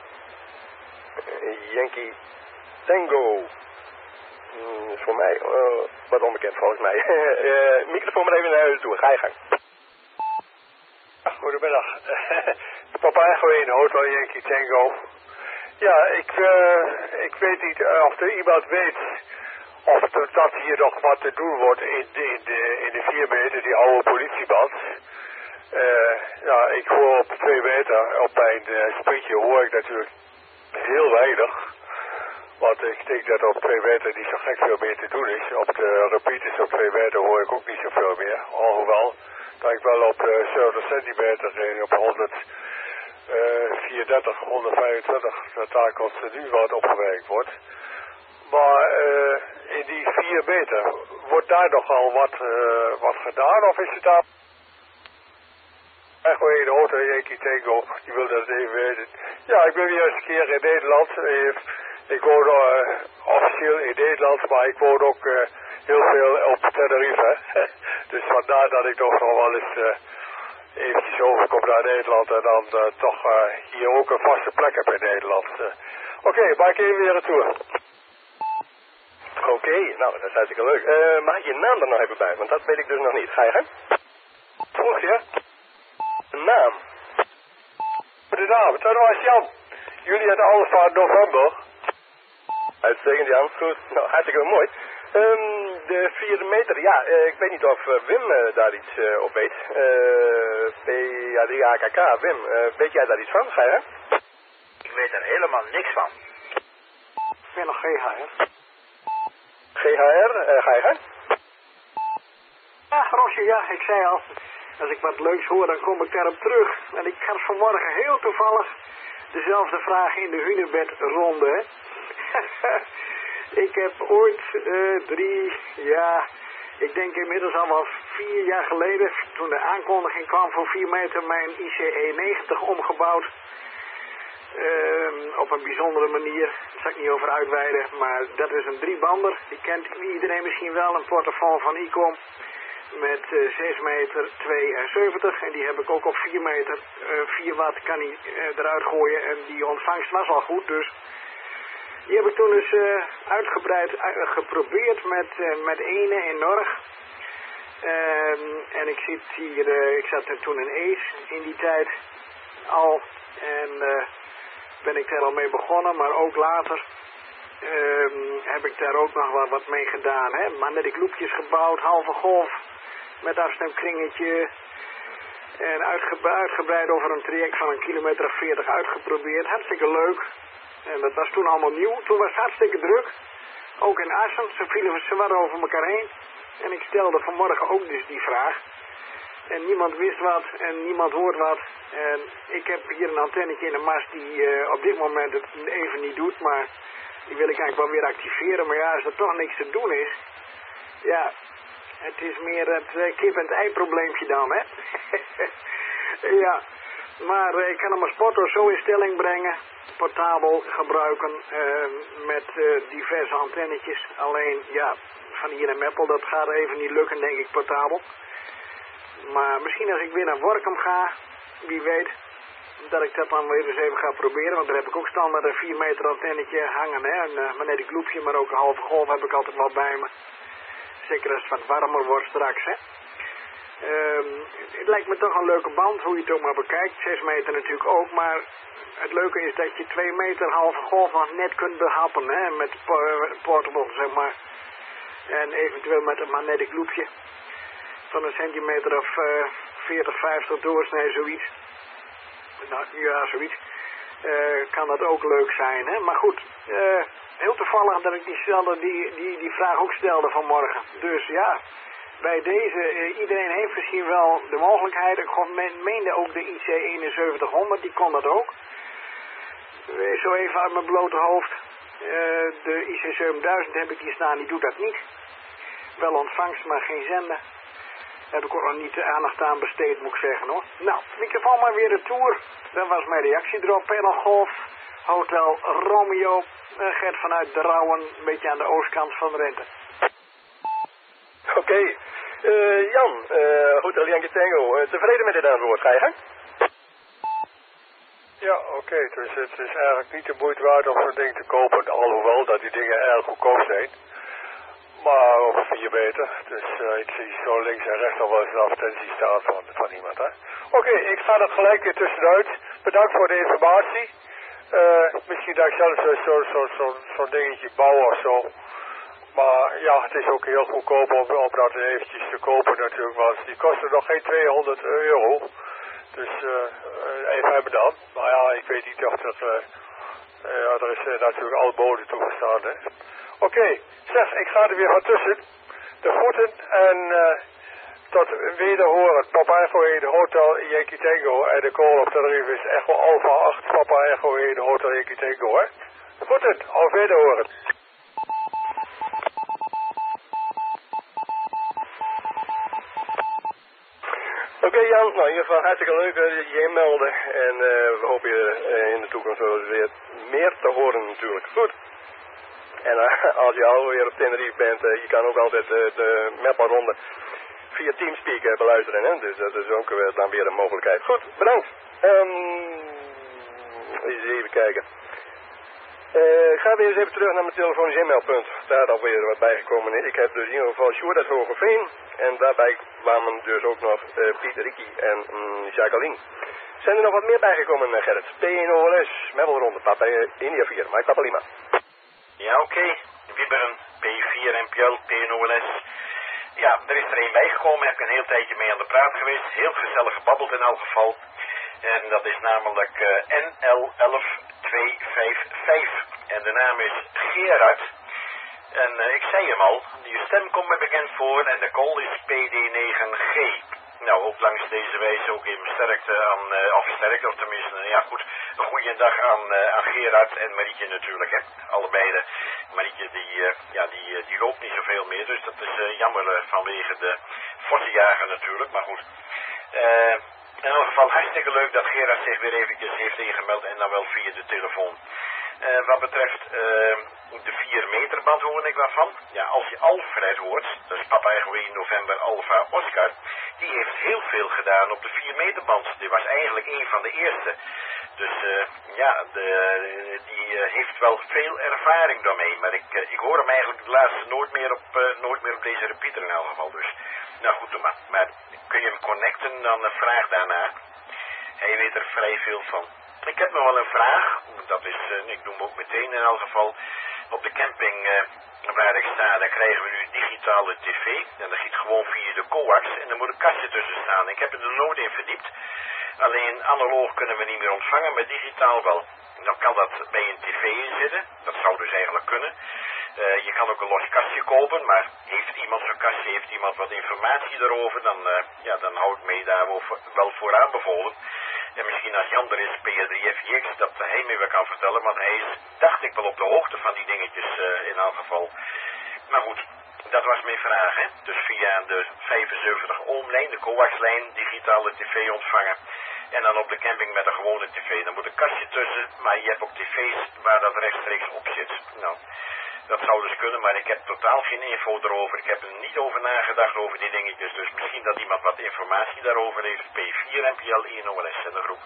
Yankee Tango. Is voor mij wat onbekend volgens mij. Microfoon maar even naar u toe, ga je gang. Goedemiddag, Papa Echo in Hotel Yankee Tango. Ja, ik weet niet of er iemand weet of dat hier nog wat te doen wordt in de 4 meter, die oude politieband. Ja, ik hoor op 2 meter, op mijn sprintje hoor ik natuurlijk heel weinig. Want ik denk dat op 2 meter niet zo gek veel meer te doen is. Op de repeaters op 2 meter hoor ik ook niet zoveel meer. Alhoewel, dat ik wel op 70 centimeter en op 134, 125, dat daar continu wat opgewerkt wordt. Maar in die 4 meter, wordt daar nogal wat gedaan of is het daar... Echt gewoon in de Hotel Yankee Tango, die wil dat even weten. Ja, ik ben weer eens een keer in Nederland. Ik woon officieel in Nederland, maar ik woon ook heel veel op Tenerife. Dus vandaar dat ik toch nog wel eens eventjes overkom naar Nederland en dan toch hier ook een vaste plek heb in Nederland. Oké, maak even weer een tour. Oké, nou, dat is hartstikke leuk. Mag ik je naam er nog even bij? Want dat weet ik dus nog niet. Ga je gang? Vroeg je? Een naam? De naam, dat was Jan. Jullie hadden alles van november. Uitstekend, Jan. Goed. Nou, hartstikke mooi. De 4 meter, ja, ik weet niet of Wim daar iets op weet. PADAKK, Wim, weet jij daar iets van? Ga je gang? Ik weet er helemaal niks van. Ik ben nog GHR. GHR, ga je gang? Ah, Rosje, ja, ik zei al. Als ik wat leuks hoor, dan kom ik daarop terug. En ik had vanmorgen heel toevallig dezelfde vraag in de Hunebed-ronde. Ik heb ooit 3, ja, ik denk inmiddels al wel 4 jaar geleden, toen de aankondiging kwam voor 4 meter, mijn ICE 90 omgebouwd. Op een bijzondere manier, daar zal ik niet over uitweiden, maar dat is een 3-bander. Die kent iedereen misschien wel, een portofoon van ICOM met 6 meter 72. En die heb ik ook op 4 meter, 4 watt kan hij eruit gooien en die ontvangst was al goed, dus die heb ik toen dus uitgebreid geprobeerd met ene in Norg. En ik zit hier, ik zat er toen in Ace in die tijd al en ben ik daar al mee begonnen, maar ook later heb ik daar ook nog wat mee gedaan. Hè? Magnetic loopjes gebouwd, halve golf met afstemkringetje en uitgebreid over een traject van 1,40 kilometer uitgeprobeerd. Hartstikke leuk. En dat was toen allemaal nieuw. Toen was het hartstikke druk. Ook in Assen. Ze waren over elkaar heen. En ik stelde vanmorgen ook dus die vraag. En niemand wist wat en niemand hoort wat. En ik heb hier een antennetje in de mast die op dit moment het even niet doet. Maar die wil ik eigenlijk wel weer activeren. Maar ja, als er toch niks te doen is. Ja, het is meer het kip-en-ei probleempje dan, hè. Ja, maar ik kan hem als sporter zo in stelling brengen. Portabel gebruiken met diverse antennetjes. Alleen, ja, van hier naar Meppel, dat gaat even niet lukken, denk ik, portabel. Maar misschien als ik weer naar Workum ga, wie weet, dat ik dat dan weer eens even ga proberen. Want daar heb ik ook standaard een 4 meter antennetje hangen, hè. Een magnetic loopje, maar ook een halve golf heb ik altijd wel bij me. Zeker als het wat warmer wordt straks, hè. Het lijkt me toch een leuke band, hoe je het ook maar bekijkt. 6 meter natuurlijk ook, maar het leuke is dat je 2 meter halve golf nog net kunt behappen, hè, met portable, zeg maar. En eventueel met een magnetic loopje van een centimeter of 40, 50 doorsnee, zoiets. Nou, ja, zoiets. kan dat ook leuk zijn. Hè? Maar goed, heel toevallig dat ik die vraag ook stelde vanmorgen. Dus ja, bij deze, iedereen heeft misschien wel de mogelijkheid. Ik meende ook de IC 7100, die kon dat ook. Zo even uit mijn blote hoofd. De IC 7000 heb ik hier staan, die doet dat niet. Wel ontvangst, maar geen zender. Heb ik ook nog niet de aandacht aan besteed, moet ik zeggen hoor. Nou, microfoon maar weer de tour. Dat was mijn reactie erop. Panel Golf, Hotel Romeo. Gert vanuit de Rouwen, een beetje aan de oostkant van de Rente. Oké. Jan, Hotel Yankee Tango. Tevreden met dit antwoord, ga je gang? Ja, oké. Dus het is eigenlijk niet de moeite waard om zo'n ding te kopen. Alhoewel dat die dingen erg goedkoop zijn. Maar over 4 meter. Dus ik zie zo links en rechts al wel eens een advertentie staan van iemand. Oké, ik ga er gelijk weer tussenuit. Bedankt voor de informatie. Misschien dat ik zelf zo'n dingetje bouw of zo. Maar ja, het is ook heel goedkoop om dat eventjes te kopen natuurlijk. Want die kosten nog geen €200. Dus even hebben dan. Maar ja, ik weet niet of dat... er is natuurlijk alle boden toegestaan. Oké, zeg, ik ga er weer van tussen. De groeten en tot wederhoren. Papa Echo 1 Hotel Yankee Tango. En de call op de brief is Echo Alpha 8 Papa Echo 1 Hotel Yankee Tango. Hè? Groeten, op wederhoren. Oké Jan, nou in ieder geval hartstikke leuk dat je je inmeldde. En we hopen je in de toekomst weer meer te horen natuurlijk. Goed. En als je alweer op Tenerife bent, je kan ook altijd de Mappa-ronde via Teamspeak beluisteren. Hè? Dus dat is ook dan weer een mogelijkheid. Goed, bedankt. Eens even kijken. Ik ga weer eens even terug naar mijn telefonisch e-mailpunt. Daar alweer wat bijgekomen is. Ik heb dus in ieder geval Sjoerd uit Hogeveen. En daarbij kwamen dus ook nog Piet, Ricky en Jacqueline. Zijn er nog wat meer bijgekomen, Gerrit? P1OLS, Mappa-ronde, Papa India 4, Mike Papa Lima. Ja, oké. Wieberen, P4, MPL, PNOLS. Ja, er is er één bijgekomen. Heb ik een heel tijdje mee aan de praat geweest. Heel gezellig gebabbeld in elk geval. En dat is namelijk NL11255. En de naam is Gerard. En ik zei hem al, die stem komt me bekend voor en de call is PD9G. Nou, ook langs deze wijze ook even sterkte aan, of tenminste, ja goed, een goede dag aan Gerard en Marietje natuurlijk, hè. Allebei de. Marietje die loopt niet zoveel meer, dus dat is jammer vanwege de forse jager natuurlijk, maar goed. In elk geval hartstikke leuk dat Gerard zich weer eventjes heeft ingemeld en dan wel via de telefoon. Wat betreft de 4 meter band hoor ik waarvan. Ja, als je Alfred hoort, dat is Papa Echo 1 November Alpha Oscar, die heeft heel veel gedaan op de 4 meter band. Die was eigenlijk een van de eerste. Dus die heeft wel veel ervaring daarmee. Maar ik hoor hem eigenlijk de laatste nooit meer op deze repeater in elk geval. Dus, nou goed, doe maar kun je hem connecten, dan vraag daarna. Hij weet er vrij veel van. Ik heb nog wel een vraag. Dat is, ik noem hem ook meteen in elk geval. Op de camping waar ik sta, daar krijgen we nu digitale tv. En dat giet gewoon via de coax. En er moet een kastje tussen staan. Ik heb er nooit in verdiept. Alleen analoog kunnen we niet meer ontvangen, maar digitaal wel. Dan kan dat bij een tv in zitten. Dat zou dus eigenlijk kunnen. Je kan ook een los kastje kopen, maar heeft iemand zo'n kastje, heeft iemand wat informatie daarover, dan hou ik mee daar wel voor aanbevolen. En misschien als Jan er is, P3FJX, dat hij me weer kan vertellen, want hij is, dacht ik wel, op de hoogte van die dingetjes in elk geval. Maar goed, dat was mijn vraag, hè. Dus via de 75 ohmlijn, de coaxlijn, digitale tv ontvangen. En dan op de camping met een gewone tv. Dan moet een kastje tussen, maar je hebt ook tv's waar dat rechtstreeks op zit. Nou, dat zou dus kunnen, maar ik heb totaal geen info erover. Ik heb er niet over nagedacht over die dingetjes. Dus misschien dat iemand wat informatie daarover heeft. P4 MPL 1 OLS in de groep.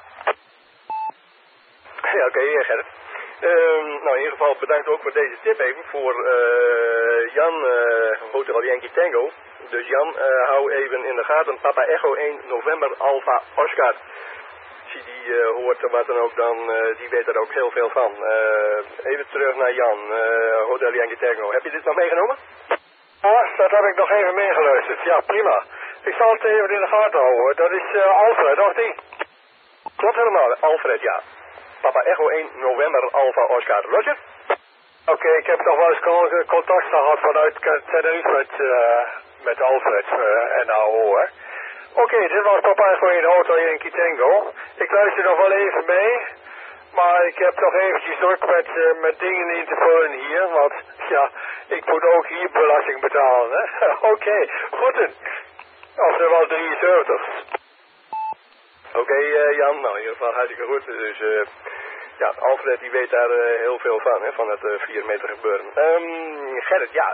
Ja, oké, Gerrit. Nou, in ieder geval bedankt ook voor deze tip even voor Jan, Hotel Yankee Tango. Dus Jan, hou even in de gaten. Papa Echo 1 November Alpha Oscar. Als je die hoort, wat dan ook, die weet er ook heel veel van. Even terug naar Jan, Hotel Yankee Tango. Heb je dit nog meegenomen? Ja, dat heb ik nog even meegeluisterd. Ja, prima. Ik zal het even in de gaten houden. Dat is Alfred, of niet? Klopt helemaal, Alfred, ja. Papa Echo 1 November Alpha Oscar. Roger? Oké, ik heb nog wel eens contact gehad vanuit Tenerife met Alfred en AO, hè. Oké, dit was Papa Echo 1 Hotel Yankee Tango. Ik luister nog wel even mee. Maar ik heb toch eventjes druk met dingen in te vullen hier. Want ja, ik moet ook hier belasting betalen, hè. Oké, goed. Of er was 73. Oké, Jan, nou in ieder geval hartstikke goed. Dus ja, Alfred die weet daar heel veel van, hè, van het 4 meter gebeuren. Gerrit, ja,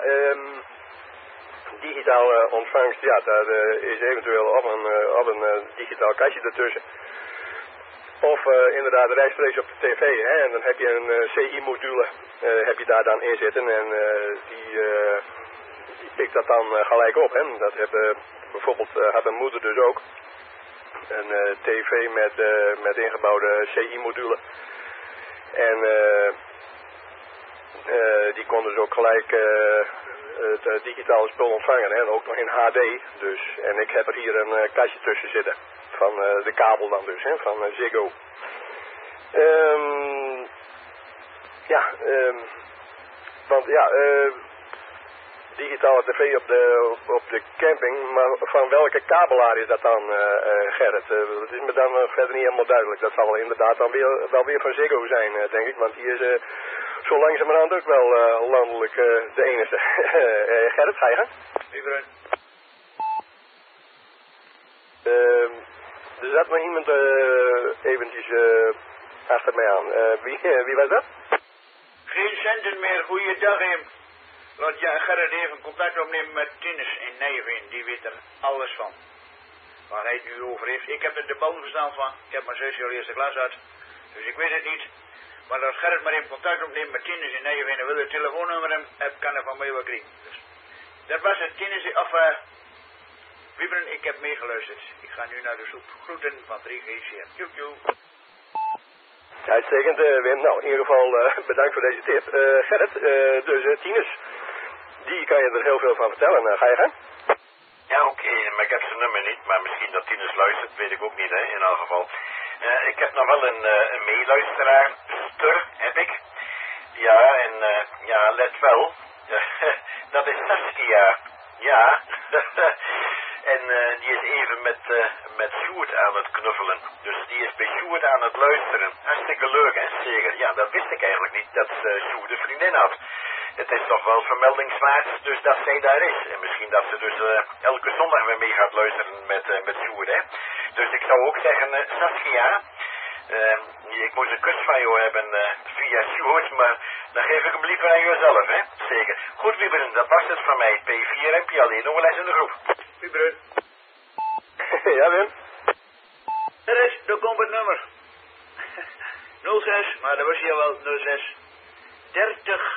digitaal ontvangst, ja, daar is eventueel op een digitaal kastje ertussen. Of inderdaad rechtstreeks op de tv, hè, en dan heb je een CI-module, heb je daar dan in zitten en die pikt dat dan gelijk op, hè. Dat heeft bijvoorbeeld had mijn moeder dus ook. Een tv met ingebouwde CI-module. En die kon dus ook gelijk het digitale spul ontvangen. Hè? En ook nog in HD. Dus. En ik heb er hier een kastje tussen zitten. Van de kabel dan dus, hè? Van Ziggo. Want ja, digitale tv op de camping, maar van welke kabelaar is dat dan, Gerrit? Dat is me dan verder niet helemaal duidelijk. Dat zal inderdaad dan wel weer van Ziggo zijn, denk ik, want die is zo langzamerhand ook wel landelijk de enige. Gerrit, ga je gang? Er zat nog iemand eventjes achter mij aan. Wie was dat? Geen centen meer, goeiedag hem. Laat Gerrit even contact opnemen met Tinus in Nijveen, die weet er alles van. Waar hij het nu over heeft. Ik heb er de bovenverstand van, ik heb mijn zusje al eerste klas uit, dus ik weet het niet. Maar als Gerrit maar even contact opneemt met Tinus in Nijveen en wil het telefoonnummer hebben, kan hij van mij wel krijgen. Dus, dat was het, Tinus, of Wieberen, ik heb meegeluisterd. Ik ga nu naar de soep. Groeten van 3GCM. Tjoe tjoe. Uitstekend, Wim. Nou, in ieder geval bedankt voor deze tip. Gerrit, dus Tinus, die kan je er heel veel van vertellen. Ga je gang? Ja, oké, maar ik heb zijn nummer niet, maar misschien dat Tinus luistert, weet ik ook niet, hè, in elk geval. Ik heb nog wel een meeluisteraar, Stur, heb ik. Ja, en ja, let wel, dat is Saskia. Ja, en die is even met Sjoerd aan het knuffelen. Dus die is bij Sjoerd aan het luisteren. Hartstikke leuk en zeker. Ja, dat wist ik eigenlijk niet, dat Sjoerd een vriendin had. Het is toch wel vermeldingswaard, dus dat zij daar is. En misschien dat ze dus elke zondag weer mee gaat luisteren met Sjoerd, hè. Dus ik zou ook zeggen, Saskia, ik moest een kus van jou hebben via Sjoerd, maar dan geef ik hem liever aan jezelf, hè. Zeker. Goed, Wieberen, dat was het van mij. P4 en PL1, nog wel eens in de groep. Wieberen. Ja, Wim? Daar komt het nummer. 06, maar dat was hier wel 06. 30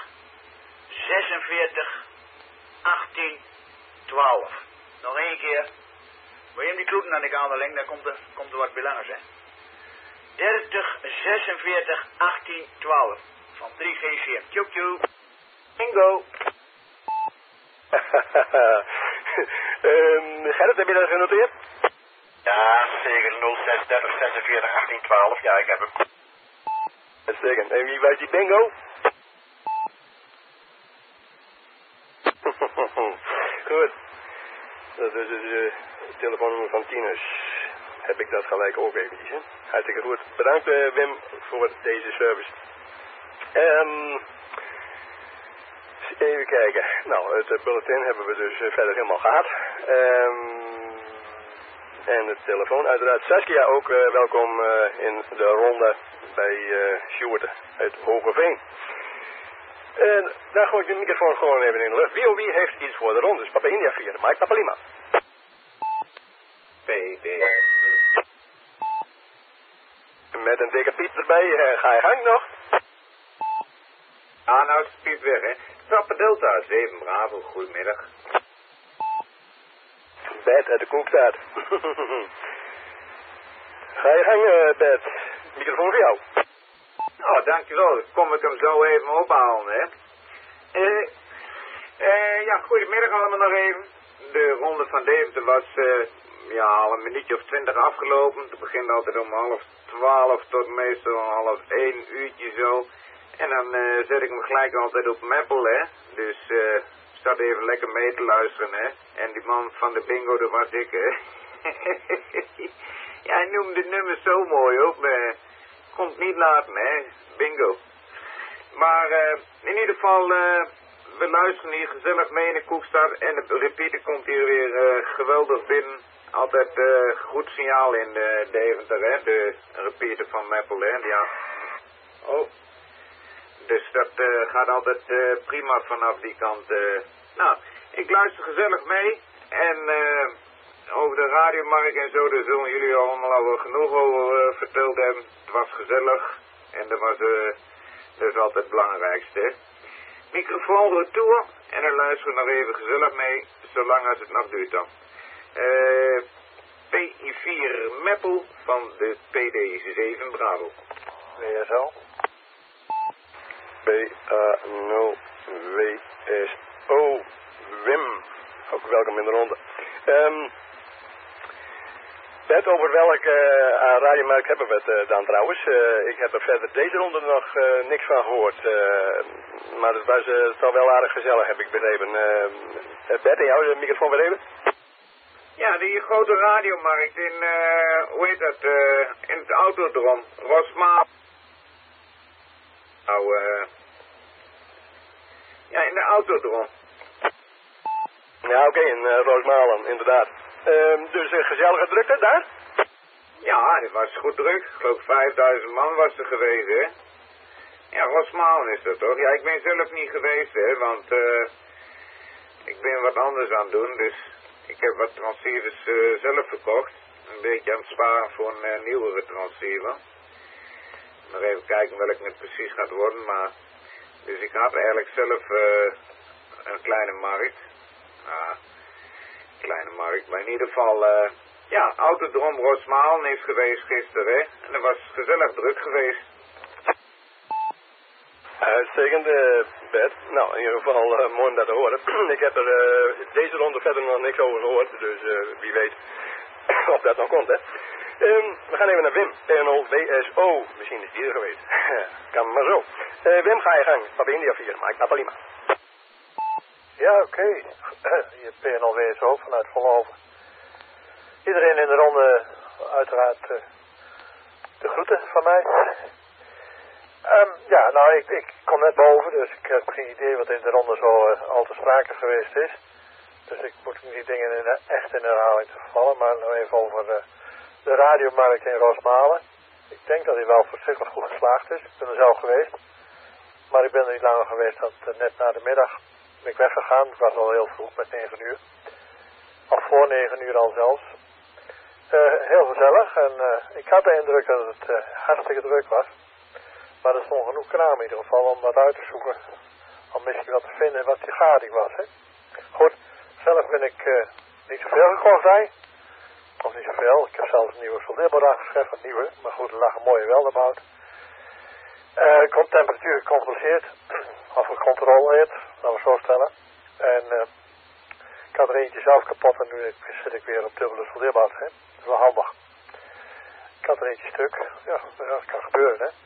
46 18 12. Nog één keer. Wil je hem niet kloeten aan de kandeling, dan komt er wat belangers, hè. 30 46 18 12. Van 3GCM. Tjoe tjoe. Bingo. Gerrit, heb je dat genoteerd? Ja, zeker. 06 30 46 18 12. Ja, ik heb hem. Uitstekend. En wie was die bingo? Goed. Dat is dus het telefoonnummer van Tinus. Heb ik dat gelijk ook eventjes, hè? Hartstikke goed. Bedankt Wim voor deze service. Even kijken. Nou, het bulletin hebben we dus verder helemaal gehad. En de telefoon uiteraard. Saskia ook welkom in de ronde bij Sjoerd uit Hogeveen. En daar gooi ik de microfoon gewoon even in de lucht. Wie of wie heeft iets voor de rondes? Papa India 4, Mike Papa Lima. PB. Met een dikke Piet erbij, ga je gang nog? Ah, nou is Piet weg, hè. Papa Delta 7 Bravo, goedemiddag. Bert uit de koekstaat. Ga je gang, Bert. Microfoon voor jou. Oh, dankjewel. Dan kom ik hem zo even ophalen, hè. Ja, goedemiddag allemaal nog even. De ronde van Deventer was al een minuutje of 20 afgelopen. Het begint altijd om 11:30 tot meestal 12:30 uurtje zo. En dan zet ik me gelijk altijd op Maple, hè. Dus staat even lekker mee te luisteren, hè. En die man van de bingo, dat was ik, hè. Ja, hij noemde het nummer zo mooi op. Komt niet laten, hè. Bingo. Maar in ieder geval, we luisteren hier gezellig mee in de Koekstad. En de repeater komt hier weer geweldig binnen. Altijd goed signaal in Deventer, hè. De repeater van Maple, hè. Ja. Oh. Dus dat gaat altijd prima vanaf die kant. Nou, ik luister gezellig mee. En over de radiomarkt en zo, daar zullen jullie allemaal al wel genoeg over verteld hebben. Het was gezellig. En dat was dus altijd het belangrijkste, hè. Microfoon retour. En dan luisteren we nog even gezellig mee. Zolang als het nog duurt dan. PI4 Meppel van de PD7 Bravo. WSO. PA0WSO. Wim. Ook welkom in de ronde. Bert, over welke radiomerk hebben we het dan trouwens? Ik heb er verder deze ronde nog niks van gehoord. Maar het was toch wel aardig gezellig, heb ik begrepen. Bert, en jou de microfoon weer even? Ja, die grote radiomarkt in, hoe heet dat, in het Autodrom, Rosmalen. Nou, ja, in de Autodrom. Ja, oké, in Roosmalen, inderdaad. Dus gezellige drukte daar? Ja, het was goed druk. Ik geloof 5000 man was er geweest, hè. Ja, Rosmalen is dat toch? Ja, ik ben zelf niet geweest, hè, want ik ben wat anders aan het doen, dus ik heb wat transceivers zelf verkocht. Een beetje aan het sparen voor een nieuwere transceiver. Nog even kijken welke het precies gaat worden, maar... Dus ik had eigenlijk zelf een kleine markt. Kleine markt, maar in ieder geval... ja, Autodrom Rosmalen is geweest gisteren, hè. En dat was gezellig druk geweest. Uitstekend, Bert. Nou, in ieder geval mooi om dat te horen. Ik heb er deze ronde verder nog niks over gehoord, dus wie weet of dat nog komt, hè. We gaan even naar Wim, PNL-WSO. Misschien is die er geweest. Kan maar zo. Wim, ga je gang. Papa India 4, Mike Napalima. Ja, oké. Hier PNL-WSO vanuit Volhoven. Iedereen in de ronde uiteraard de groeten van mij. Ja, nou, ik kom net boven, dus ik heb geen idee wat in de ronde zo al te sprake geweest is. Dus ik moet die dingen echt in herhaling te vallen, maar nou even over de radiomarkt in Roosmalen. Ik denk dat hij wel verschrikkelijk goed geslaagd is. Ik ben er zelf geweest. Maar ik ben er niet langer geweest dan net na de middag ben ik weggegaan. Het was al heel vroeg met 9 uur. Of voor 9 uur al zelfs. Heel gezellig en ik had de indruk dat het hartstikke druk was. Maar er stond genoeg kraam in ieder geval om wat uit te zoeken. Om misschien wat te vinden wat die gading was. Hè. Goed, zelf ben ik niet zoveel gekocht bij. Of niet zoveel. Ik heb zelfs een nieuwe soldeerbord aangeschaft, een nieuwe. Maar goed, er lag een mooie welderbout. Temperatuur gecompenseerd. Of gecontroleerd, laten we zo stellen. En ik had er eentje zelf kapot en nu zit ik weer op dubbele soldeerbout. Dat is wel handig. Ik had er eentje stuk. Ja, dat kan gebeuren, hè.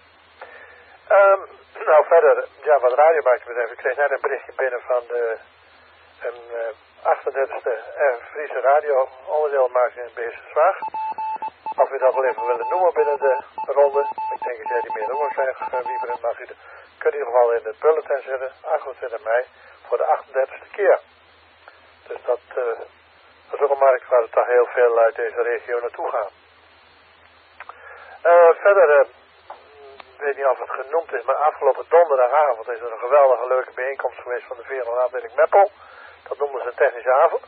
Nou, verder, ja, wat radiomarkt betreft. Ik kreeg net een berichtje binnen van een 38e Friese radio onderdeelmarkt in Beerse Zwaag. Als we dat wel even willen noemen binnen de ronde. Ik denk dat jij die meer noemen krijgt, Wieberen. Maar je kunt in ieder geval in het bulletin zetten. 28 mei voor de 38e keer. Dus dat is ook een markt waar er toch heel veel uit deze regio naartoe gaan. Verder... Ik weet niet of het genoemd is, maar afgelopen donderdagavond is er een geweldige leuke bijeenkomst geweest van de VNL-afdeling Meppel. Dat noemden ze een technische avond.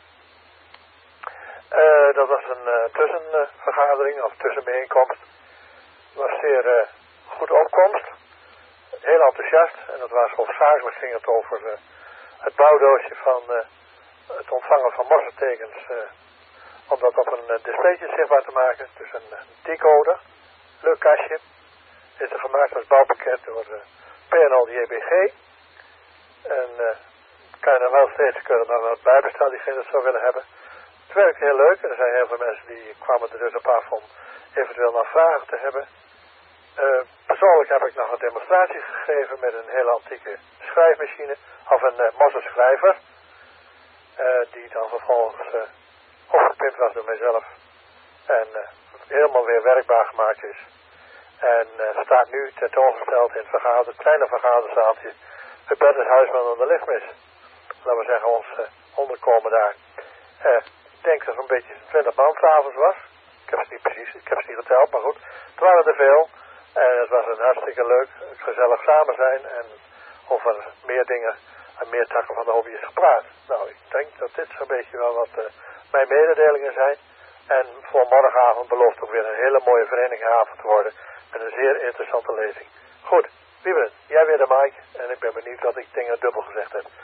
Dat was een tussenvergadering of tussenbijeenkomst. Het was zeer goed opkomst. Heel enthousiast. En dat was hoofdzakelijk ging het over het bouwdoosje van het ontvangen van morsetekens. Om dat op een displaytje zichtbaar te maken. Dus een decoder. Leuk kastje. Is er gemaakt als bouwpakket door PNL JBG. En kan je er wel steeds kunnen maar wat bijbestellen diegene dat zou willen hebben. Het werkte heel leuk en er zijn heel veel mensen die kwamen er dus op af om eventueel nog vragen te hebben. Persoonlijk heb ik nog een demonstratie gegeven met een hele antieke schrijfmachine, of een mosselschrijver, die dan vervolgens opgepimpt was door mijzelf en helemaal weer werkbaar gemaakt is. En staat nu tentoongesteld in het kleine vergaderzaaltje bij Bertus Huisman aan de Lichtmis. Laten we zeggen, ons onderkomen daar. Ik denk dat het een beetje 20 man s'avonds was. Ik heb het niet precies, ik heb het niet geteld, maar goed. Het waren er veel. En het was een hartstikke leuk, gezellig samen zijn en over meer dingen en meer takken van de hobby is gepraat. Nou, ik denk dat dit zo'n beetje wel wat mijn mededelingen zijn. En voor morgenavond belooft ook weer een hele mooie verenigingavond te worden met een zeer interessante lezing. Goed, Wieberen, jij weer de mic en ik ben benieuwd wat ik dingen dubbel gezegd heb.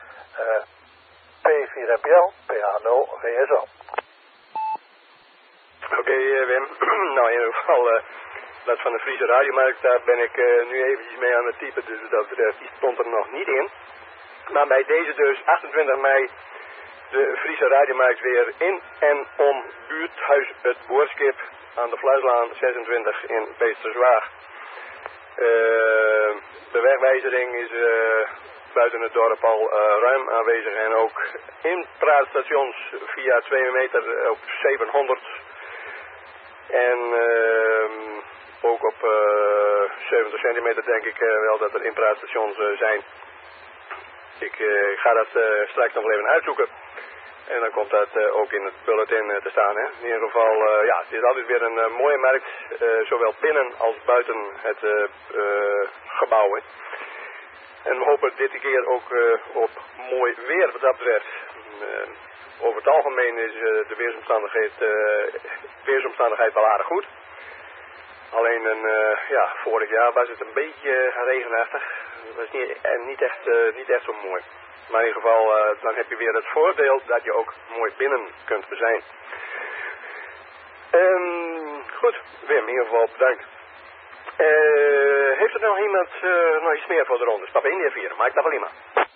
P4NPL, PH0, VSO. Oké, Wim. Nou, in ieder geval, dat van de Friese Radiomarkt, daar ben ik nu eventjes mee aan het typen, dus dat die stond er nog niet in. Maar bij deze dus 28 mei de Friese Radiomarkt weer in en om buurthuis Het Boorskip aan de Fluislaan 26 in Peesterswaag. De wegwijzering is buiten het dorp al ruim aanwezig en ook in praatstations via 2 meter op 700 en ook op 70 centimeter denk ik wel dat er inpraatstations zijn. Ik ga dat straks nog wel even uitzoeken. En dan komt dat ook in het bulletin te staan. Hè? In ieder geval, ja, het is altijd weer een mooie markt. Zowel binnen als buiten het gebouw. Hè? En we hopen dit keer ook op mooi weer wat dat betreft. Over het algemeen is de weersomstandigheid wel aardig goed. Alleen vorig jaar was het een beetje regenachtig. Dat was niet echt zo mooi. Maar in ieder geval, dan heb je weer het voordeel dat je ook mooi binnen kunt zijn. Goed, Wim, in ieder geval bedankt. Heeft er nog iemand nog iets meer voor de ronde? Papa India 4, Mike Tabalima.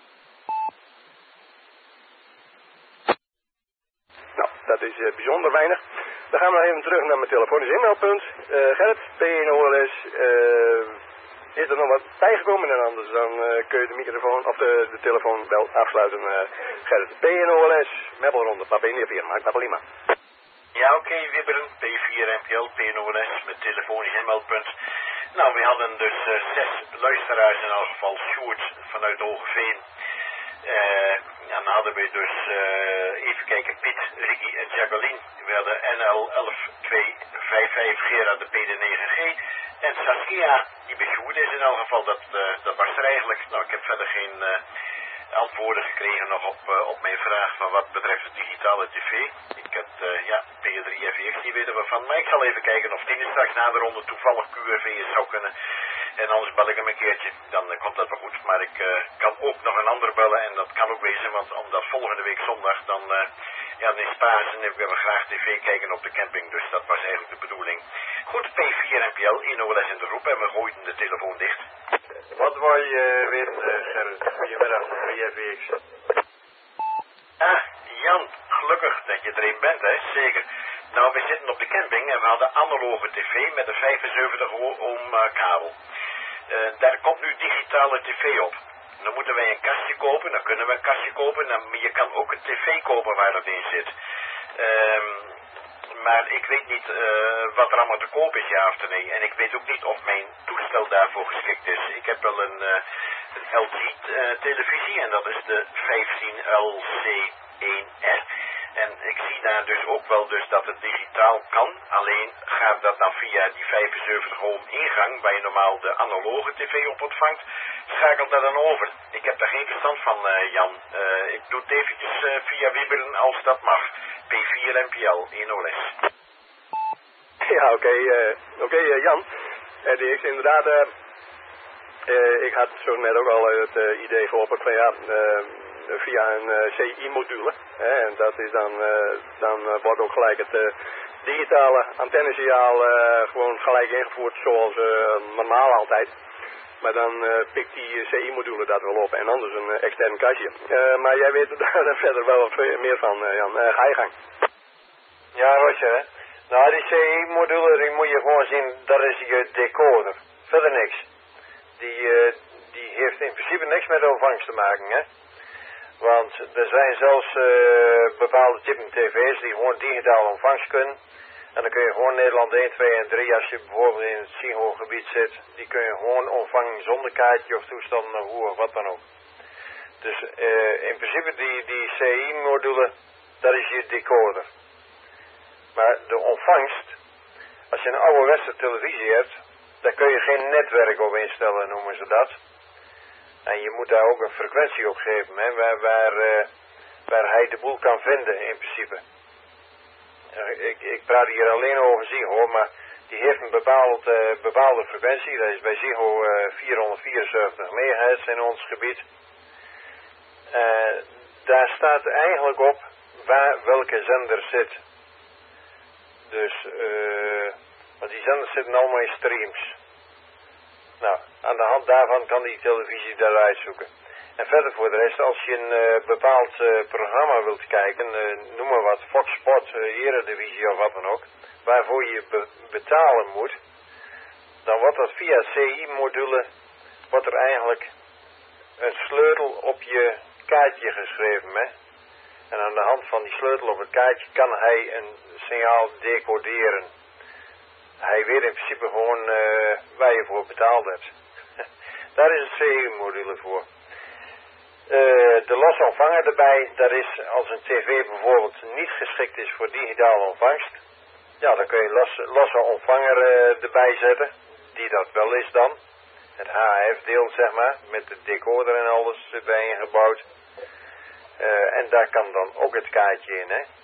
Nou, dat is bijzonder weinig. Dan gaan we nog even terug naar mijn telefonisch inmeldpunt. Gerrit, PNOLS. Is er nog wat bijgekomen en anders dan kun je de microfoon of de telefoon wel afsluiten. Gerrit, PNOLS, Mebbelronde, Papa India 4, Mike Tabalima. Ja, oké, Wibberen, P4NPL, PNOLS, met telefonisch inmeldpunt. Nou, we hadden dus 6 luisteraars in elk geval, Sjoerd vanuit Hogeveen. Dan hadden we dus, even kijken, Piet, Ricky en Jacqueline. We hadden NL 11255, Gerard de PD9G. En Saskia, die besjoerd is in elk geval, dat was er eigenlijk. Nou, ik heb verder geen antwoorden gekregen nog op mijn vraag van wat betreft de digitale tv. Ik heb, P3FX, die weten we van. Maar ik zal even kijken of die straks na de ronde toevallig QRV zou kunnen. En anders bel ik hem een keertje, dan komt dat wel goed. Maar ik kan ook nog een ander bellen en dat kan ook wezen, want omdat volgende week zondag dan is Pasen en we willen graag tv kijken op de camping. Dus dat was eigenlijk de bedoeling. Goed, P4NPL, INOLS in de roep en we gooiden de telefoon dicht. Wat wou je weten, Gerrit? Goedemiddag, 3FX. Jan, gelukkig dat je er een bent, hè? Zeker. Nou, we zitten op de camping en we hadden analoge tv met een 75 ohm kabel. Daar komt nu digitale tv op. Dan moeten wij een kastje kopen, dan kunnen we een kastje kopen, maar je kan ook een tv kopen waar dat in zit. Maar ik weet niet wat er allemaal te koop is, ja of nee. En ik weet ook niet of mijn toestel daarvoor geschikt is. Ik heb wel een LG-televisie en dat is de 15LC1R. En ik zie daar dus ook wel dat het digitaal kan. Alleen gaat dat dan via die 75 ohm ingang, waar je normaal de analoge tv op ontvangt, schakelt dat dan over. Ik heb daar geen verstand van, Jan. Ik doe het eventjes via Wibberen als dat mag. P4NPL, INOLS. Ja, oké, Jan. Die is inderdaad, ik had zo net ook al het idee geopperd van via een CI-module. En dat is dan wordt ook gelijk het digitale antennesignaal gewoon gelijk ingevoerd zoals normaal altijd. Maar dan pikt die CI-module dat wel op en anders een extern kastje. Maar jij weet daar verder wel wat meer van, Jan. Ga je gang. Ja, Roger, hè. Nou, die CI-module, die moet je gewoon zien, dat is je decoder. Verder niks. Die heeft in principe niks met ontvangst te maken, hè. Want er zijn zelfs bepaalde typen tv's die gewoon digitaal ontvangst kunnen. En dan kun je gewoon Nederland 1, 2 en 3, als je bijvoorbeeld in het SIGO-gebied zit, die kun je gewoon ontvangen zonder kaartje of toestand naar hoe of wat dan ook. Dus in principe die CI-module, dat is je decoder. Maar de ontvangst, als je een ouderwetse televisie hebt, daar kun je geen netwerk op instellen, noemen ze dat. En je moet daar ook een frequentie op geven, hè, waar hij de boel kan vinden in principe. Ik praat hier alleen over Ziggo, maar die heeft een bepaalde frequentie. Dat is bij Ziggo 474 MHz in ons gebied. Daar staat eigenlijk op welke zender zit. Dus, want die zenders zitten allemaal in streams. Nou, aan de hand daarvan kan die televisie daaruit zoeken. En verder voor de rest, als je een bepaald programma wilt kijken, noem maar wat, Fox Sport, Eredivisie of wat dan ook, waarvoor je betalen moet, dan wordt dat via CI-module, wordt er eigenlijk een sleutel op je kaartje geschreven, hè. En aan de hand van die sleutel op het kaartje kan hij een signaal decoderen. Hij weet in principe gewoon waar je voor betaald hebt. Daar is het CI-module voor. De losse ontvanger erbij, dat is als een tv bijvoorbeeld niet geschikt is voor digitale ontvangst. Ja, dan kun je losse ontvanger erbij zetten, die dat wel is dan. Het HF-deel zeg maar, met de decoder en alles erbij ingebouwd. En daar kan dan ook het kaartje in, hè.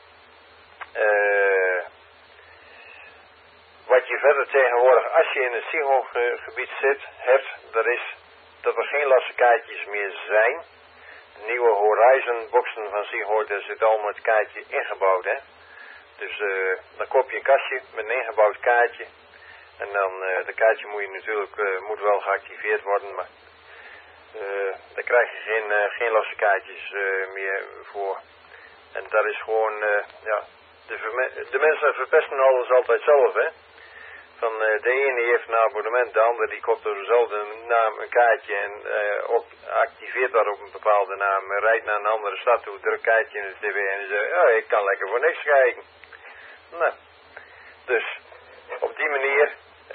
Wat je verder tegenwoordig, als je in het SIGO-gebied hebt, dat er geen losse kaartjes meer zijn. De nieuwe Horizon-boxen van SIGO, daar zit allemaal het kaartje ingebouwd, hè. Dus dan koop je een kastje met een ingebouwd kaartje. En dan, de kaartje moet je natuurlijk, moet wel geactiveerd worden, maar daar krijg je geen losse kaartjes meer voor. En dat is gewoon, ja, de mensen verpesten alles altijd zelf, hè. Van de ene heeft een abonnement, de ander die koopt door dezelfde naam een kaartje en activeert dat op een bepaalde naam, rijdt naar een andere stad toe, drukt kaartje in de tv en zegt, ja, ik kan lekker voor niks kijken. Nou, dus op die manier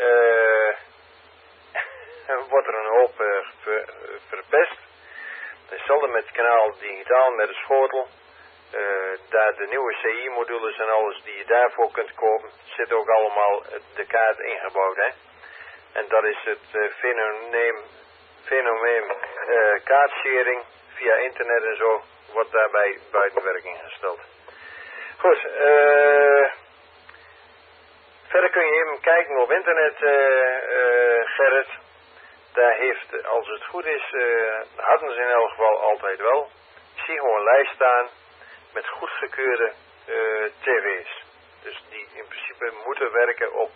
wordt er een hoop verpest. Hetzelfde met het kanaal digitaal, met de schotel. Daar de nieuwe CI-modules en alles die je daarvoor kunt kopen, zit ook allemaal de kaart ingebouwd, hè. En dat is het fenomeen kaartsharing via internet en zo, wordt daarbij buiten werking gesteld. Goed, verder kun je even kijken op internet, Gerrit. Daar heeft, als het goed is, hadden ze in elk geval altijd wel, ik zie gewoon een lijst staan met goedgekeurde tv's. Dus die in principe moeten werken op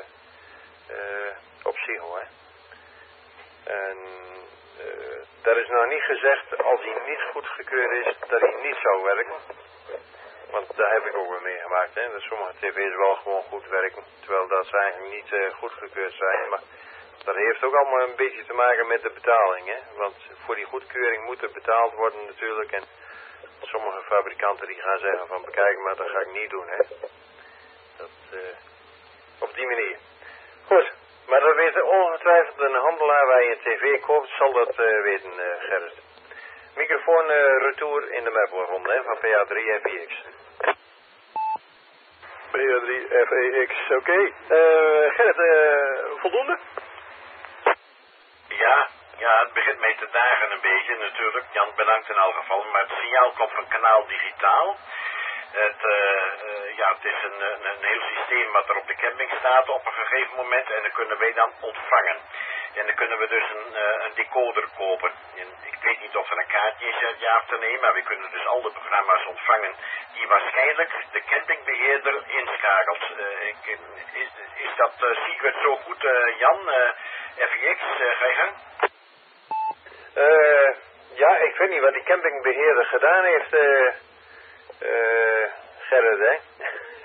SIGO, hè. En dat is nou niet gezegd, als hij niet goedgekeurd is, dat hij niet zou werken. Want daar heb ik ook wel meegemaakt, hè. Dat sommige tv's wel gewoon goed werken, terwijl dat ze eigenlijk niet goedgekeurd zijn. Maar dat heeft ook allemaal een beetje te maken met de betaling, hè. Want voor die goedkeuring moet er betaald worden natuurlijk. En sommige fabrikanten die gaan zeggen van bekijk, maar dat ga ik niet doen, hè. Dat, op die manier. Goed, maar dat weet ongetwijfeld een handelaar waar je een tv koopt, zal dat weten, Gerrit. Microfoon retour in de Meppelronde, hè, van PA3 FEX. PA3 FEX, oké. Gerrit, voldoende? Ja, het begint mee te dagen een beetje natuurlijk. Jan, bedankt in elk geval. Maar het signaal komt van kanaal digitaal. Het is een heel systeem wat er op de camping staat op een gegeven moment. En dat kunnen wij dan ontvangen. En dan kunnen we dus een decoder kopen. En ik weet niet of er een kaartje is ja of nee, maar we kunnen dus al de programma's ontvangen die waarschijnlijk de campingbeheerder inschakelt. Is dat secret zo goed, Jan? FEX, ga je gang? Ja, ik weet niet wat die campingbeheerder gedaan heeft, Gerrit, hè.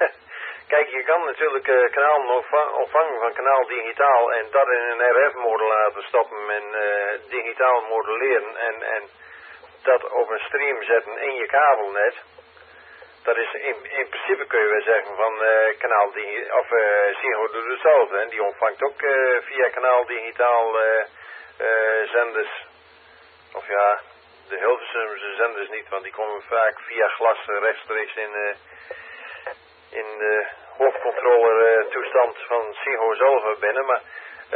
kijk, je kan natuurlijk kanalen ontvangen van kanaal digitaal en dat in een RF-mode laten stoppen en digitaal moduleren en dat op een stream zetten in je kabelnet. Dat is in principe kun je wel zeggen van kanaal Ziggo doet hetzelfde. En die ontvangt ook via kanaal digitaal zenders. Of ja, de Hilversumse zenders niet, want die komen vaak via glas rechtstreeks in de hoofdcontroller toestand van Ziggo zelf binnen. Maar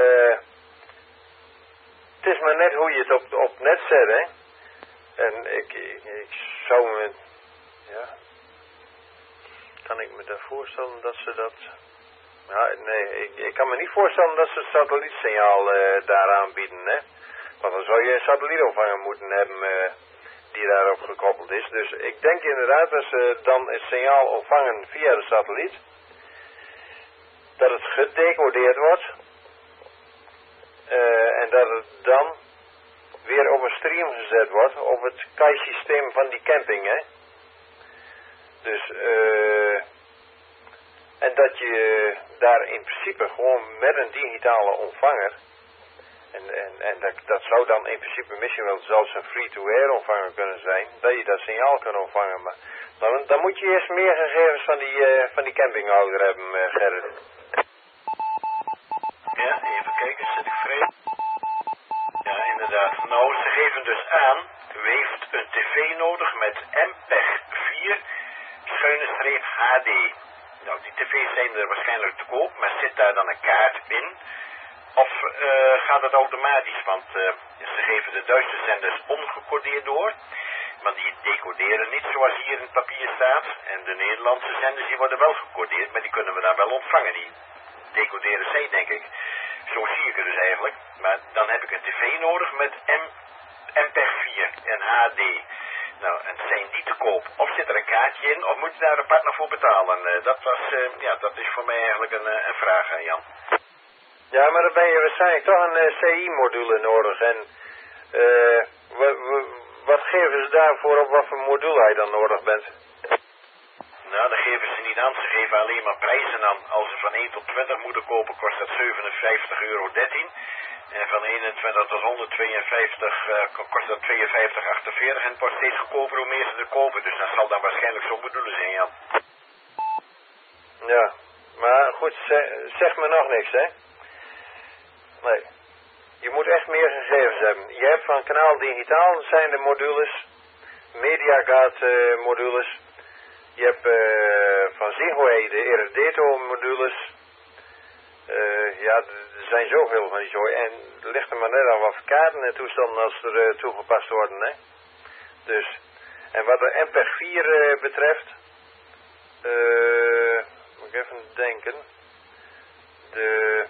het is maar net hoe je het op net zet, hè. En ik zou me, ja, kan ik me daar voorstellen dat ze dat, ja, nee, ik kan me niet voorstellen dat ze het satellietsignaal daar aanbieden, hè. Want dan zou je een satellietontvanger moeten hebben die daarop gekoppeld is. Dus ik denk inderdaad dat ze dan het signaal ontvangen via de satelliet. Dat het gedecodeerd wordt. En dat het dan weer op een stream gezet wordt op het KAI-systeem van die camping, hè. Dus, en dat je daar in principe gewoon met een digitale ontvanger, en dat zou dan in principe misschien wel zelfs een free-to-air ontvanger kunnen zijn, dat je dat signaal kan ontvangen. Maar dan moet je eerst meer gegevens van die campinghouder hebben, Gerrit. Ja, even kijken, zit ik vrij? Ja, inderdaad. Nou, ze geven dus aan, u heeft een tv nodig met MPEG-4/HD. Nou, die tv's zijn er waarschijnlijk te koop, maar zit daar dan een kaart in? Of gaat het automatisch? Want ze geven de Duitse zenders ongecodeerd door, maar die decoderen niet zoals hier in het papier staat. En de Nederlandse zenders die worden wel gecodeerd, maar die kunnen we dan wel ontvangen. Die decoderen zij, denk ik. Zo zie ik het dus eigenlijk. Maar dan heb ik een tv nodig met MPEG-4 en HD. Nou, en zijn die te koop? Of zit er een kaartje in, of moet je daar apart nog voor betalen? Dat is voor mij eigenlijk een vraag aan Jan. Ja, maar dan ben je waarschijnlijk toch een CI-module nodig. En wat geven ze daarvoor op wat voor module hij dan nodig bent? Nou, dat geven ze niet aan. Ze geven alleen maar prijzen aan. Als ze van 1 tot 20 moeten kopen, kost dat €57,13. En van 21 tot 152 kost dat €52,48. En het wordt steeds goedkoper hoe meer ze er kopen. Dus dat zal dan waarschijnlijk zo'n module zijn, Jan. Ja, maar goed, zeg me nog niks, hè? Nee. Je moet echt meer gegevens hebben. Je hebt van kanaal digitaal zijn de modules, Mediaguard modules. Je hebt van Ziggo de Eredito modules. Ja, er zijn zoveel van die zooi. En er ligt er maar net aan wat voor kaarten en toestanden als er toegepast worden, hè. Dus, en wat de MPEG-4 betreft, moet ik even denken. De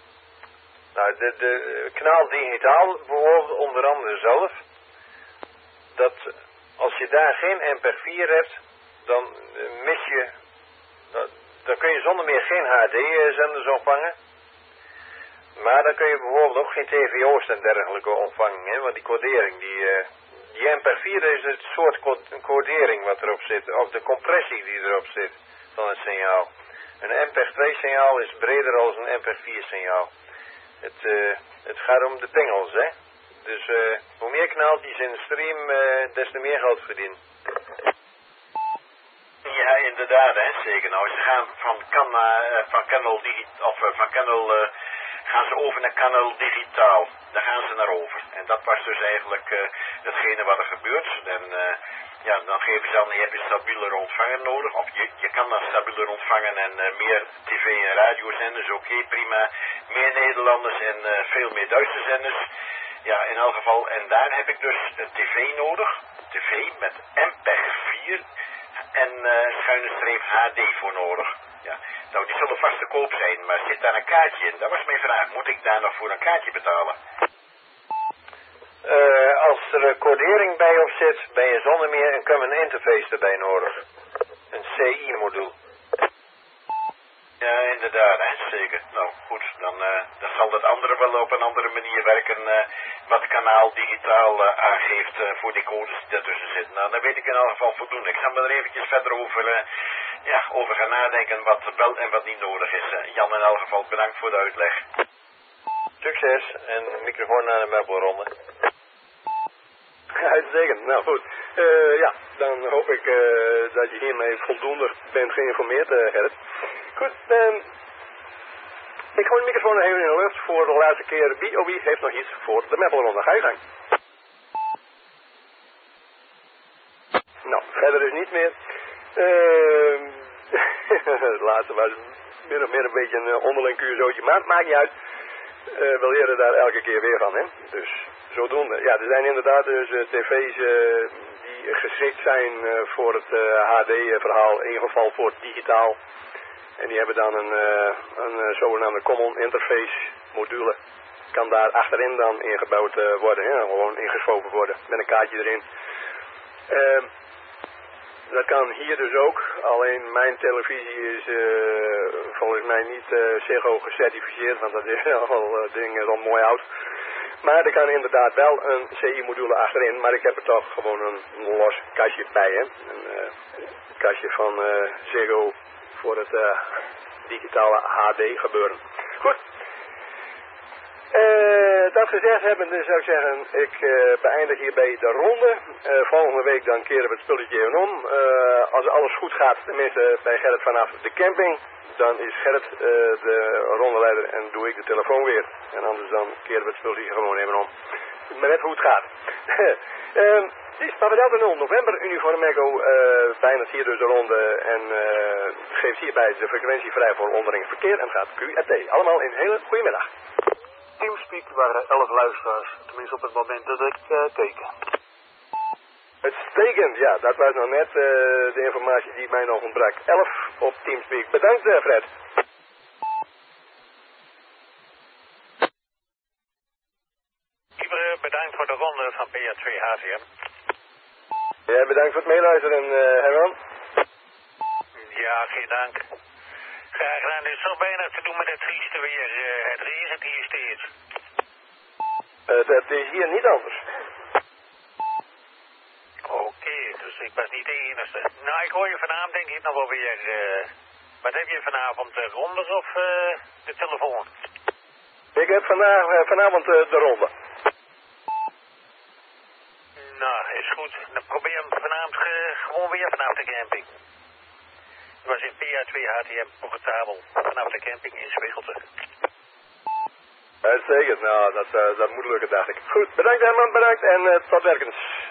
kanaal digitaal bijvoorbeeld onder andere zelf, dat als je daar geen MPEG-4 hebt, dan mis je, dan kun je zonder meer geen HD-zenders ontvangen. Maar dan kun je bijvoorbeeld ook geen TVO's en dergelijke ontvangen, hè, want die codering, die MPEG-4 is het soort codering wat erop zit, of de compressie die erop zit van het signaal. Een MPEG-2-signaal is breder dan een MPEG-4-signaal. Het gaat om de pingels, hè. Dus hoe meer kanaaltjes in de stream, des te meer geld verdienen. Ja, inderdaad, hè, zeker. Nou, ze gaan van Canal gaan ze over naar Canal digitaal. Daar gaan ze naar over. En dat was dus eigenlijk datgene wat er gebeurt. En ja, dan geven ze aan, je hebt een stabieler ontvanger nodig. Of je kan dan stabieler ontvangen en meer tv en radiozenders, oké, prima. Meer Nederlanders en veel meer Duitse zenders. Ja, in elk geval. En daar heb ik dus een tv nodig. Een tv met MPEG-4 en /HD voor nodig. Ja, nou die zullen vast te koop zijn, maar zit daar een kaartje in? Dat was mijn vraag. Moet ik daar nog voor een kaartje betalen? Als er codering bij op zit, ben je zonder meer een common interface erbij nodig. Een CI-module. Ja, inderdaad, hè, zeker. Nou, goed. goed, dan zal dat andere wel op een andere manier werken, wat kanaal digitaal aangeeft voor die codes die daartussen zitten. Nou, dan weet ik in elk geval voldoende. Ik ga me er eventjes verder over gaan nadenken wat wel en wat niet nodig is. Jan, in elk geval bedankt voor de uitleg. Succes en de microfoon naar de meubelronde. Uitstekend. Nou goed. Ja, dan hoop ik dat je hiermee voldoende bent geïnformeerd, Gerrit. Goed, ik gooi de microfoon even in de lucht voor de laatste keer. Wie heeft nog iets voor de meubelronde? Ga je gang. Nou, verder is niet meer. Het laatste was min of meer een beetje een onderling kuurzootje, maar het maakt niet uit. We leren daar elke keer weer van, hè. Dus zodoende. Ja, er zijn inderdaad dus tv's die geschikt zijn voor het HD-verhaal, in ieder geval voor het digitaal. En die hebben dan een zogenaamde Common Interface module. Kan daar achterin dan ingebouwd worden, hè. Gewoon ingeschoven worden met een kaartje erin. Dat kan hier dus ook, alleen mijn televisie is volgens mij niet Ziggo gecertificeerd, want dat is al ding is al mooi oud. Maar er kan inderdaad wel een CI-module achterin, maar ik heb er toch gewoon een los kastje bij, hè. Een kastje van Ziggo voor het digitale HD gebeuren. Goed. Dat gezegd hebben, dus zou ik zeggen, ik beëindig hierbij de ronde. Volgende week dan keren we het spulletje even om. Als alles goed gaat, tenminste bij Gerrit vanaf de camping, dan is Gerrit de rondeleider en doe ik de telefoon weer. En anders dan keren we het spulletje gewoon even om. Maar net hoe het gaat. Het is Papadelta 0 november, Uniform Echo, beëindigt hier dus de ronde en geeft hierbij de frequentie vrij voor onderling verkeer en gaat QRT. Allemaal een hele goede middag. Teamspeak waren 11 luisteraars, tenminste op het moment dat ik keek. Uitstekend, ja, dat was nog net de informatie die mij nog ontbrak. 11 op Teamspeak. Bedankt, Fred. Bedankt voor de ronde van PA2 HCM. Ja, bedankt voor het meeluisteren, Herman. Ja, geen dank. Graag gedaan. Het is zo weinig te doen met het trieste weer. Het regent hier steeds. Dat is hier niet anders. Oké, dus ik was niet de enige. Nou, ik hoor je vanavond denk ik nog wel weer. Wat heb je vanavond, rondes of de telefoon? Ik heb vanavond de ronde. Nou, is goed. Dan probeer hem vanavond gewoon weer vanaf de camping. Ik was in PA2 HTM comfortabel vanaf de camping in Zwichelten. Uitstekend, nou dat moet lukken dacht ik. Goed, bedankt Herman, bedankt en tot werkens.